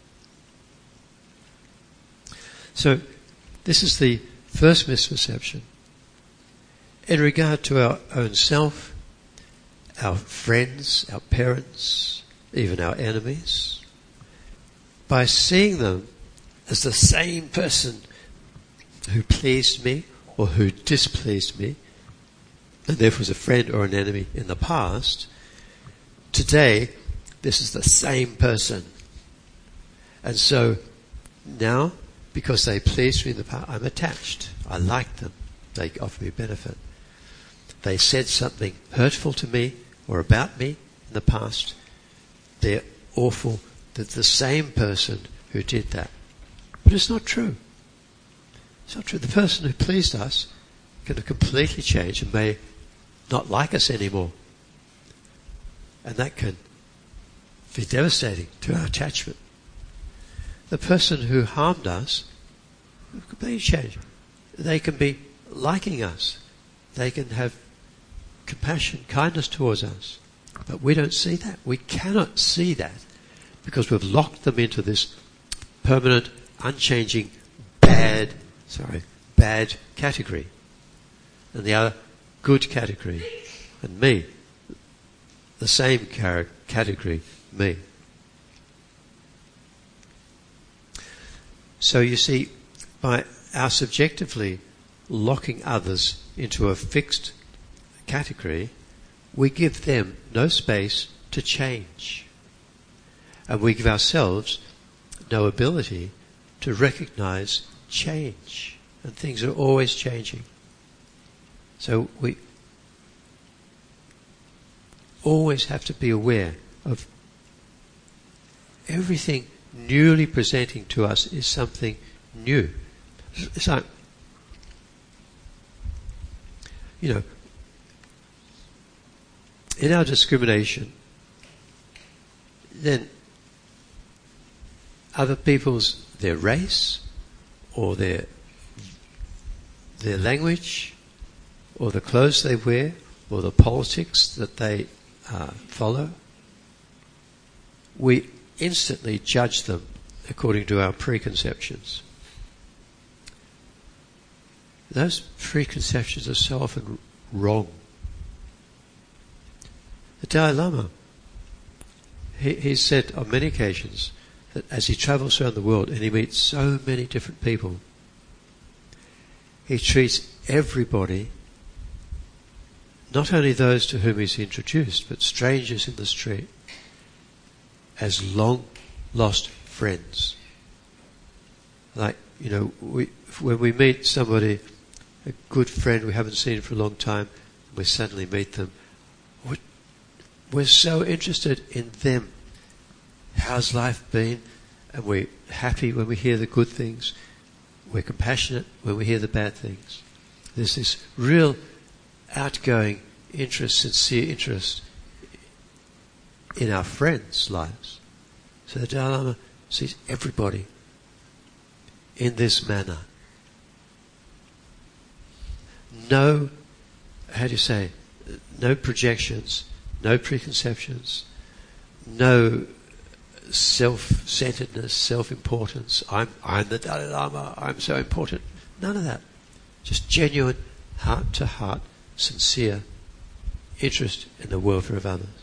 So this is the first misperception. In regard to our own self, our friends, our parents, even our enemies, by seeing them as the same person who pleased me or who displeased me, and therefore was a friend or an enemy in the past, today this is the same person. And so now, because they pleased me in the past, I'm attached. I like them. They offer me benefit. They said something hurtful to me or about me in the past. They're awful. They're the same person who did that. But it's not true. It's not true. The person who pleased us can have completely changed and may not like us anymore. And that can be devastating to our attachment. The person who harmed us completely changed. They can be liking us. They can have compassion, kindness towards us. But we don't see that. We cannot see that because we've locked them into this permanent, unchanging, bad, sorry, bad category. And the other, good category. And me, the same category, me. So you see, by our subjectively locking others into a fixed category, we give them no space to change. And we give ourselves no ability to recognize change. And things are always changing. So we always have to be aware of everything newly presenting to us is something new. It's like, you know, in our discrimination, then other people's, their race, or their their language, or the clothes they wear, or the politics that they uh, follow, we instantly judge them according to our preconceptions. Those preconceptions are so often wrong. The Dalai Lama, he, he said on many occasions that as he travels around the world and he meets so many different people, he treats everybody, not only those to whom he's introduced, but strangers in the street, as long lost friends. Like, you know, we, when we meet somebody, a good friend we haven't seen for a long time, and we suddenly meet them, we're, we're so interested in them. How's life been? And we're happy when we hear the good things. We're compassionate when we hear the bad things. There's this real outgoing interest, sincere interest in our friends' lives. So the Dalai Lama sees everybody in this manner. No, how do you say, no projections, no preconceptions, no self-centeredness, self-importance. I'm, I'm the Dalai Lama, I'm so important. None of that. Just genuine, heart-to-heart, sincere interest in the welfare of others.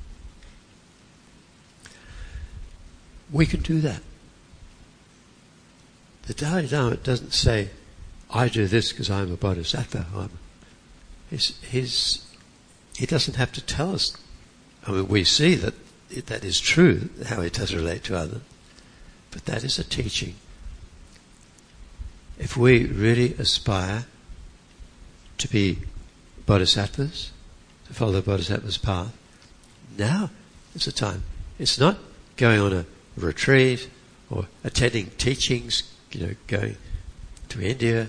We can do that. The Dalai Lama doesn't say, I do this because I'm a bodhisattva. I'm his, his, he doesn't have to tell us. I mean, we see that that is true, how it does relate to others. But that is a teaching. If we really aspire to be bodhisattvas, to follow the bodhisattva's path, now is the time. It's not going on a retreat or attending teachings, you know, going to India.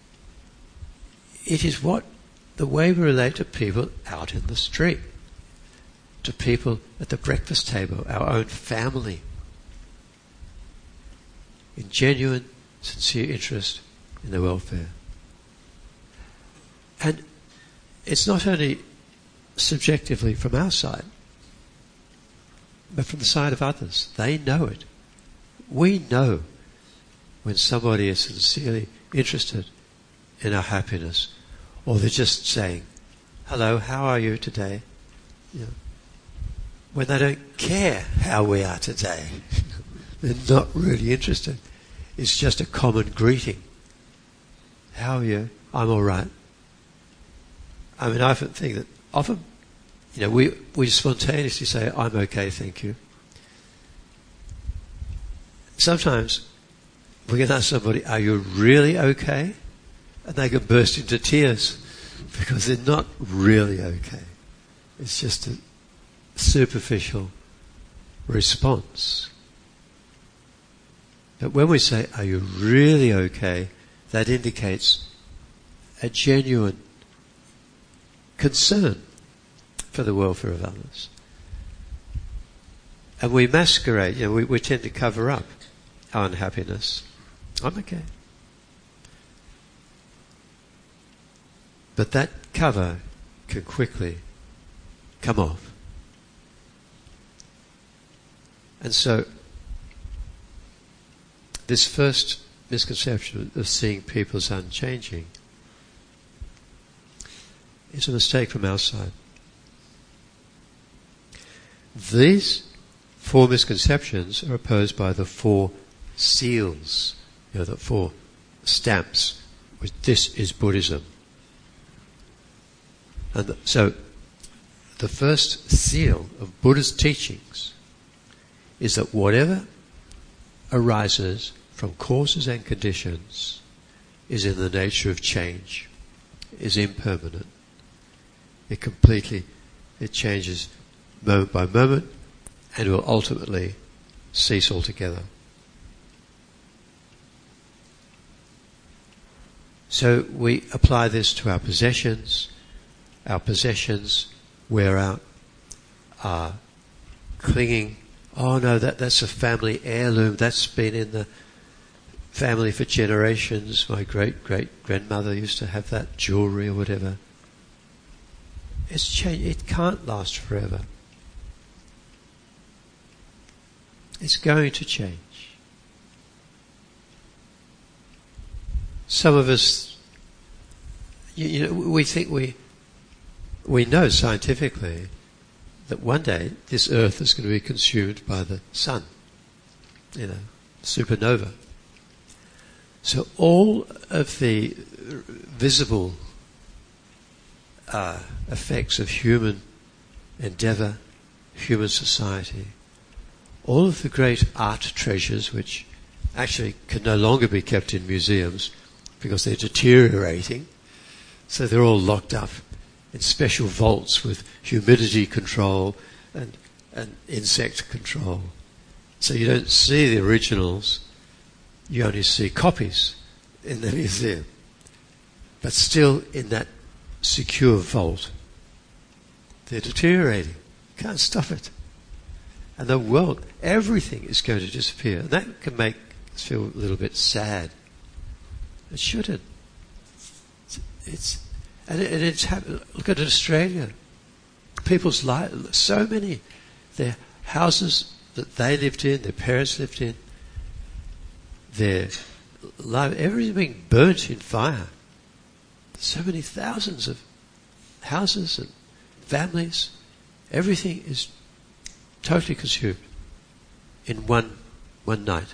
It is what the way we relate to people out in the street, to people at the breakfast table, our own family, in genuine, sincere interest in their welfare. And it's not only subjectively from our side, but from the side of others. They know it. We know when somebody is sincerely interested in our happiness, or they're just saying, hello, how are you today? You know, when they don't care how we are today. They're not really interested. It's just a common greeting. How are you? I'm all right. I mean, I often think that often, you know, we, we spontaneously say, I'm okay, thank you. Sometimes we can ask somebody, are you really okay? And they can burst into tears because they're not really okay. It's just a superficial response. But when we say, are you really okay? That indicates a genuine concern for the welfare of others. And we masquerade, you know, we, we tend to cover up our unhappiness. I'm okay. But that cover can quickly come off. And so, this first misconception of seeing people as unchanging is a mistake from our side. These four misconceptions are opposed by the four seals, you know, the four stamps this is Buddhism. And the, so the first seal of Buddha's teachings is that whatever arises from causes and conditions is in the nature of change, is impermanent. It completely, it changes moment by moment and will ultimately cease altogether. So we apply this to our possessions. Our possessions wear out, are clinging. Oh no, that, that's a family heirloom. That's been in the family for generations. My great-great-grandmother used to have that jewelry or whatever. It's changed. It can't last forever. It's going to change. Some of us, you, you know, we think we, we know scientifically that one day this earth is going to be consumed by the sun, you know, supernova. So all of the visible uh, effects of human endeavour, human society, all of the great art treasures which actually can no longer be kept in museums because they're deteriorating, so they're all locked up in special vaults with humidity control and, and insect control. So you don't see the originals, you only see copies in the museum. But still in that secure vault, they're deteriorating. Can't stop it. And the world, everything is going to disappear. And that can make us feel a little bit sad. It shouldn't. It's, it's and, it, and it's happened. Look at Australia. People's lives, so many, their houses that they lived in, their parents lived in, their life, everything being burnt in fire. So many thousands of houses and families, everything is totally consumed in one one night.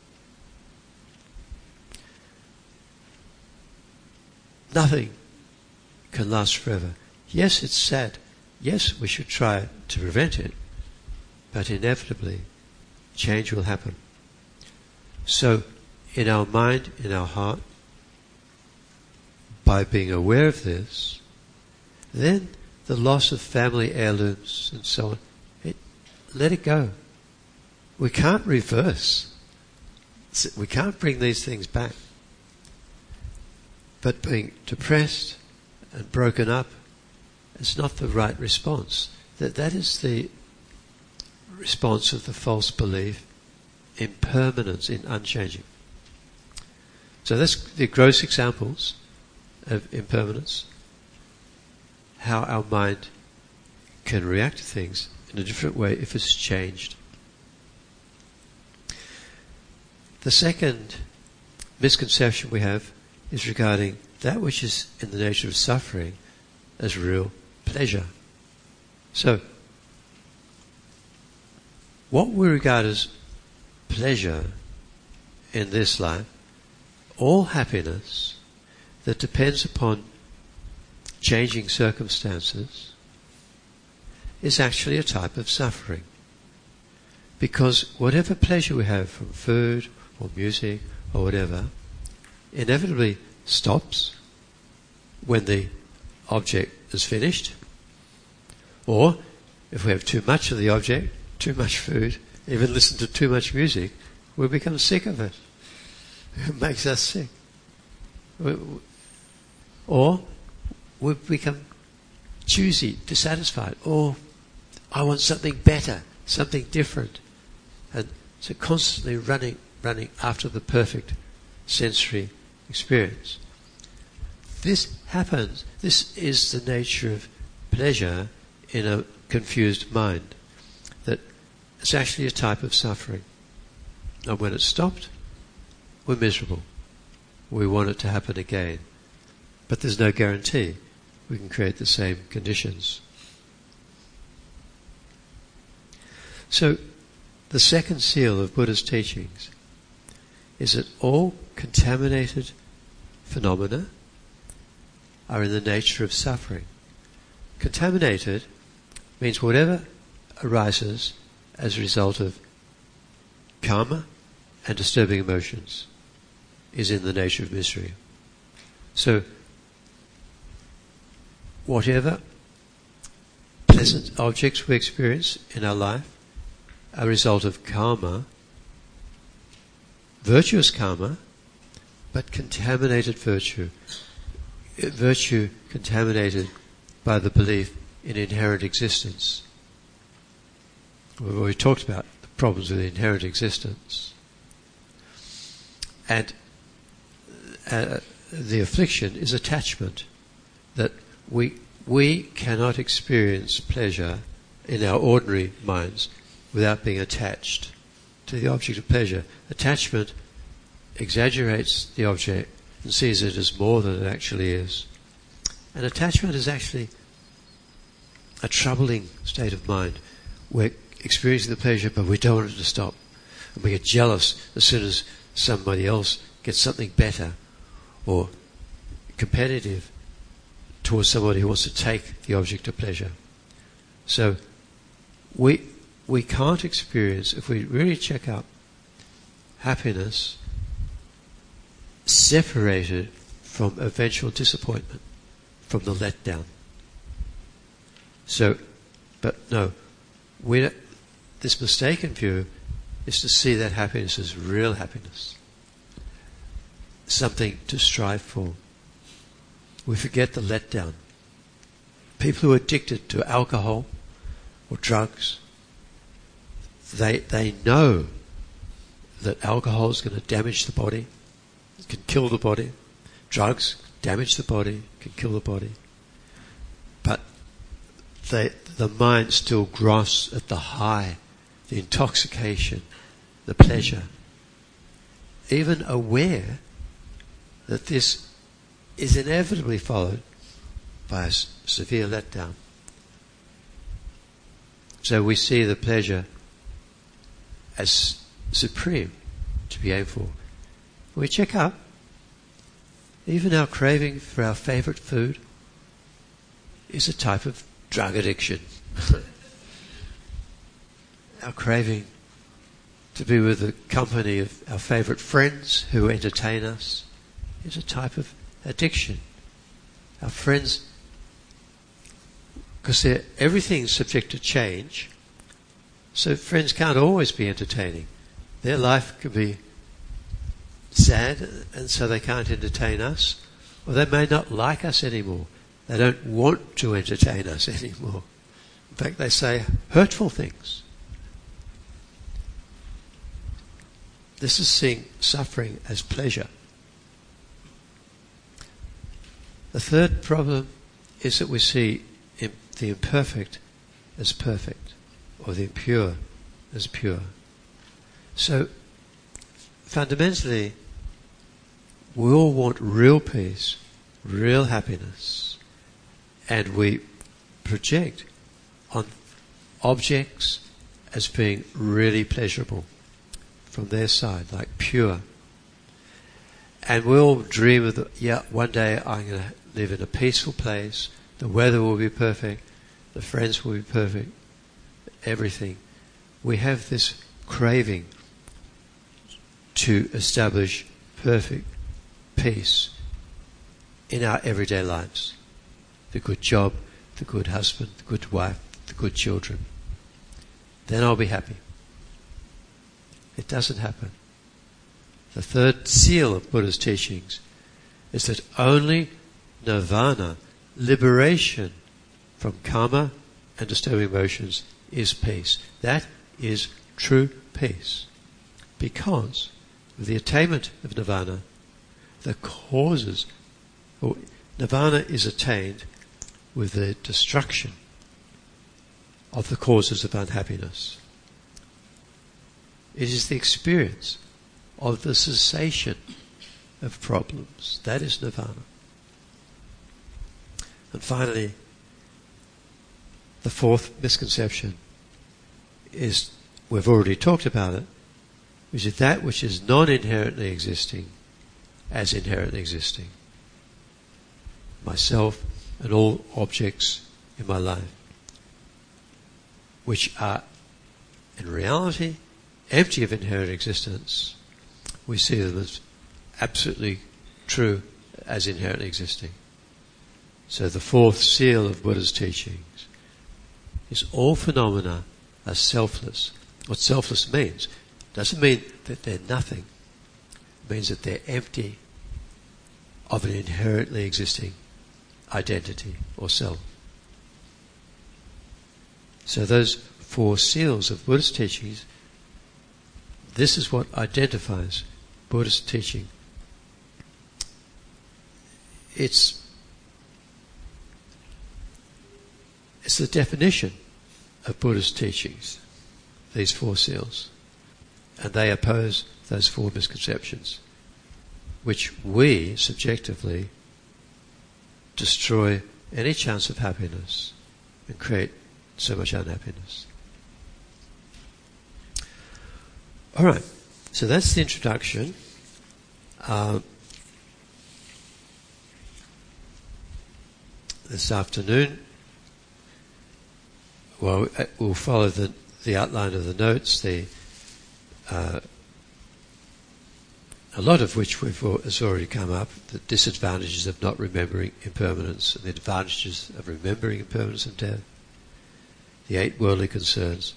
Nothing can last forever. Yes, it's sad. Yes, we should try to prevent it. But inevitably, change will happen. So, in our mind, in our heart, by being aware of this, then the loss of family heirlooms and so on, it, let it go. We can't reverse. We can't bring these things back. But being depressed and broken up is not the right response. That that is the response of the false belief in permanence, in unchanging. So that's the gross examples of impermanence. How our mind can react to things in a different way if it's changed. The second misconception we have is regarding that which is in the nature of suffering as real pleasure. So, what we regard as pleasure in this life, all happiness that depends upon changing circumstances, is actually a type of suffering. Because whatever pleasure we have from food or music or whatever, inevitably stops when the object is finished, or if we have too much of the object, too much food, even listen to too much music, we become sick of it. It makes us sick. Or we become choosy, dissatisfied, or I want something better, something different. And so constantly running, running after the perfect sensory experience. This happens, this is the nature of pleasure in a confused mind. That it's actually a type of suffering. And when it's stopped, we're miserable. We want it to happen again. But there's no guarantee we can create the same conditions. So, the second seal of Buddha's teachings is that all contaminated phenomena are in the nature of suffering. Contaminated means whatever arises as a result of karma and disturbing emotions is in the nature of misery. So, whatever pleasant objects we experience in our life are a result of karma, virtuous karma, but contaminated virtue. Virtue contaminated by the belief in inherent existence. We've already talked about the problems with inherent existence. And uh, the affliction is attachment, that we we cannot experience pleasure in our ordinary minds without being attached to the object of pleasure. Attachment exaggerates the object and sees it as more than it actually is. And attachment is actually a troubling state of mind. We're experiencing the pleasure, but we don't want it to stop. And we get jealous as soon as somebody else gets something better, or competitive towards somebody who wants to take the object of pleasure. So we we can't experience, if we really check up, happiness separated from eventual disappointment, from the letdown. So, but no, we this mistaken view is to see that happiness as real happiness, something to strive for. We forget the letdown. People who are addicted to alcohol or drugs, they they know that alcohol is going to damage the body, it can kill the body. Drugs damage the body, can kill the body. But they, the mind still grasps at the high, the intoxication, the pleasure, even aware that this is inevitably followed by a s- severe letdown. So we see the pleasure as supreme to be aimed for. When we check up, even our craving for our favourite food is a type of drug addiction. Our craving to be with the company of our favourite friends who entertain us is a type of addiction. Our friends, because everything's subject to change, so friends can't always be entertaining. Their life could be sad, and so they can't entertain us, or they may not like us anymore. They don't want to entertain us anymore. In fact, they say hurtful things. This is seeing suffering as pleasure. The third problem is that we see the imperfect as perfect, or the impure as pure. So, fundamentally, we all want real peace, real happiness, and we project on objects as being really pleasurable from their side, like pure. And we all dream of the, yeah, one day I'm going to live in a peaceful place, the weather will be perfect, the friends will be perfect, everything. We have this craving to establish perfect peace in our everyday lives. The good job, the good husband, the good wife, the good children. Then I'll be happy. It doesn't happen. The third seal of Buddha's teachings is that only nirvana, liberation from karma and disturbing emotions, is peace. That is true peace. Because with the attainment of nirvana, the causes, or nirvana is attained with the destruction of the causes of unhappiness. It is the experience of the cessation of problems. That is nirvana. And finally, the fourth misconception is, we've already talked about it, which is that which is non-inherently existing as inherently existing. myself, and all objects in my life, which are in reality empty of inherent existence. We see them as absolutely true, as inherently existing. So the fourth seal of Buddha's teachings is all phenomena are selfless. What selfless means doesn't mean that they're nothing. It means that they're empty of an inherently existing identity or self. So those four seals of Buddhist teachings, this is what identifies Buddhist teaching. It's it's the definition of Buddhist teachings, these four seals. And they oppose those four misconceptions, which we, subjectively, destroy any chance of happiness and create so much unhappiness. All right, so that's the introduction. Uh, this afternoon, well, we'll follow the, the outline of the notes, the uh, a lot of which we've al- has already come up, the disadvantages of not remembering impermanence and the advantages of remembering impermanence and death, the eight worldly concerns,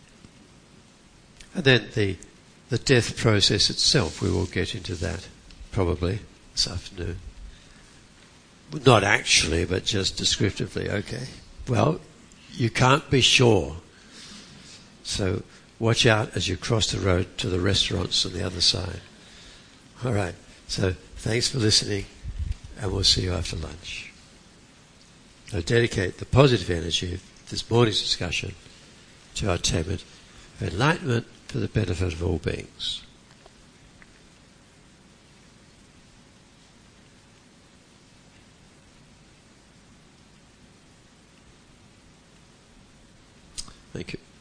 and then the the death process itself. We will get into that probably this afternoon. Not actually, but just descriptively. Okay. Well, you can't be sure, so watch out as you cross the road to the restaurants on the other side. All right. So thanks for listening, and we'll see you after lunch. I'll dedicate the positive energy of this morning's discussion to our attainment of enlightenment for the benefit of all beings. Thank you.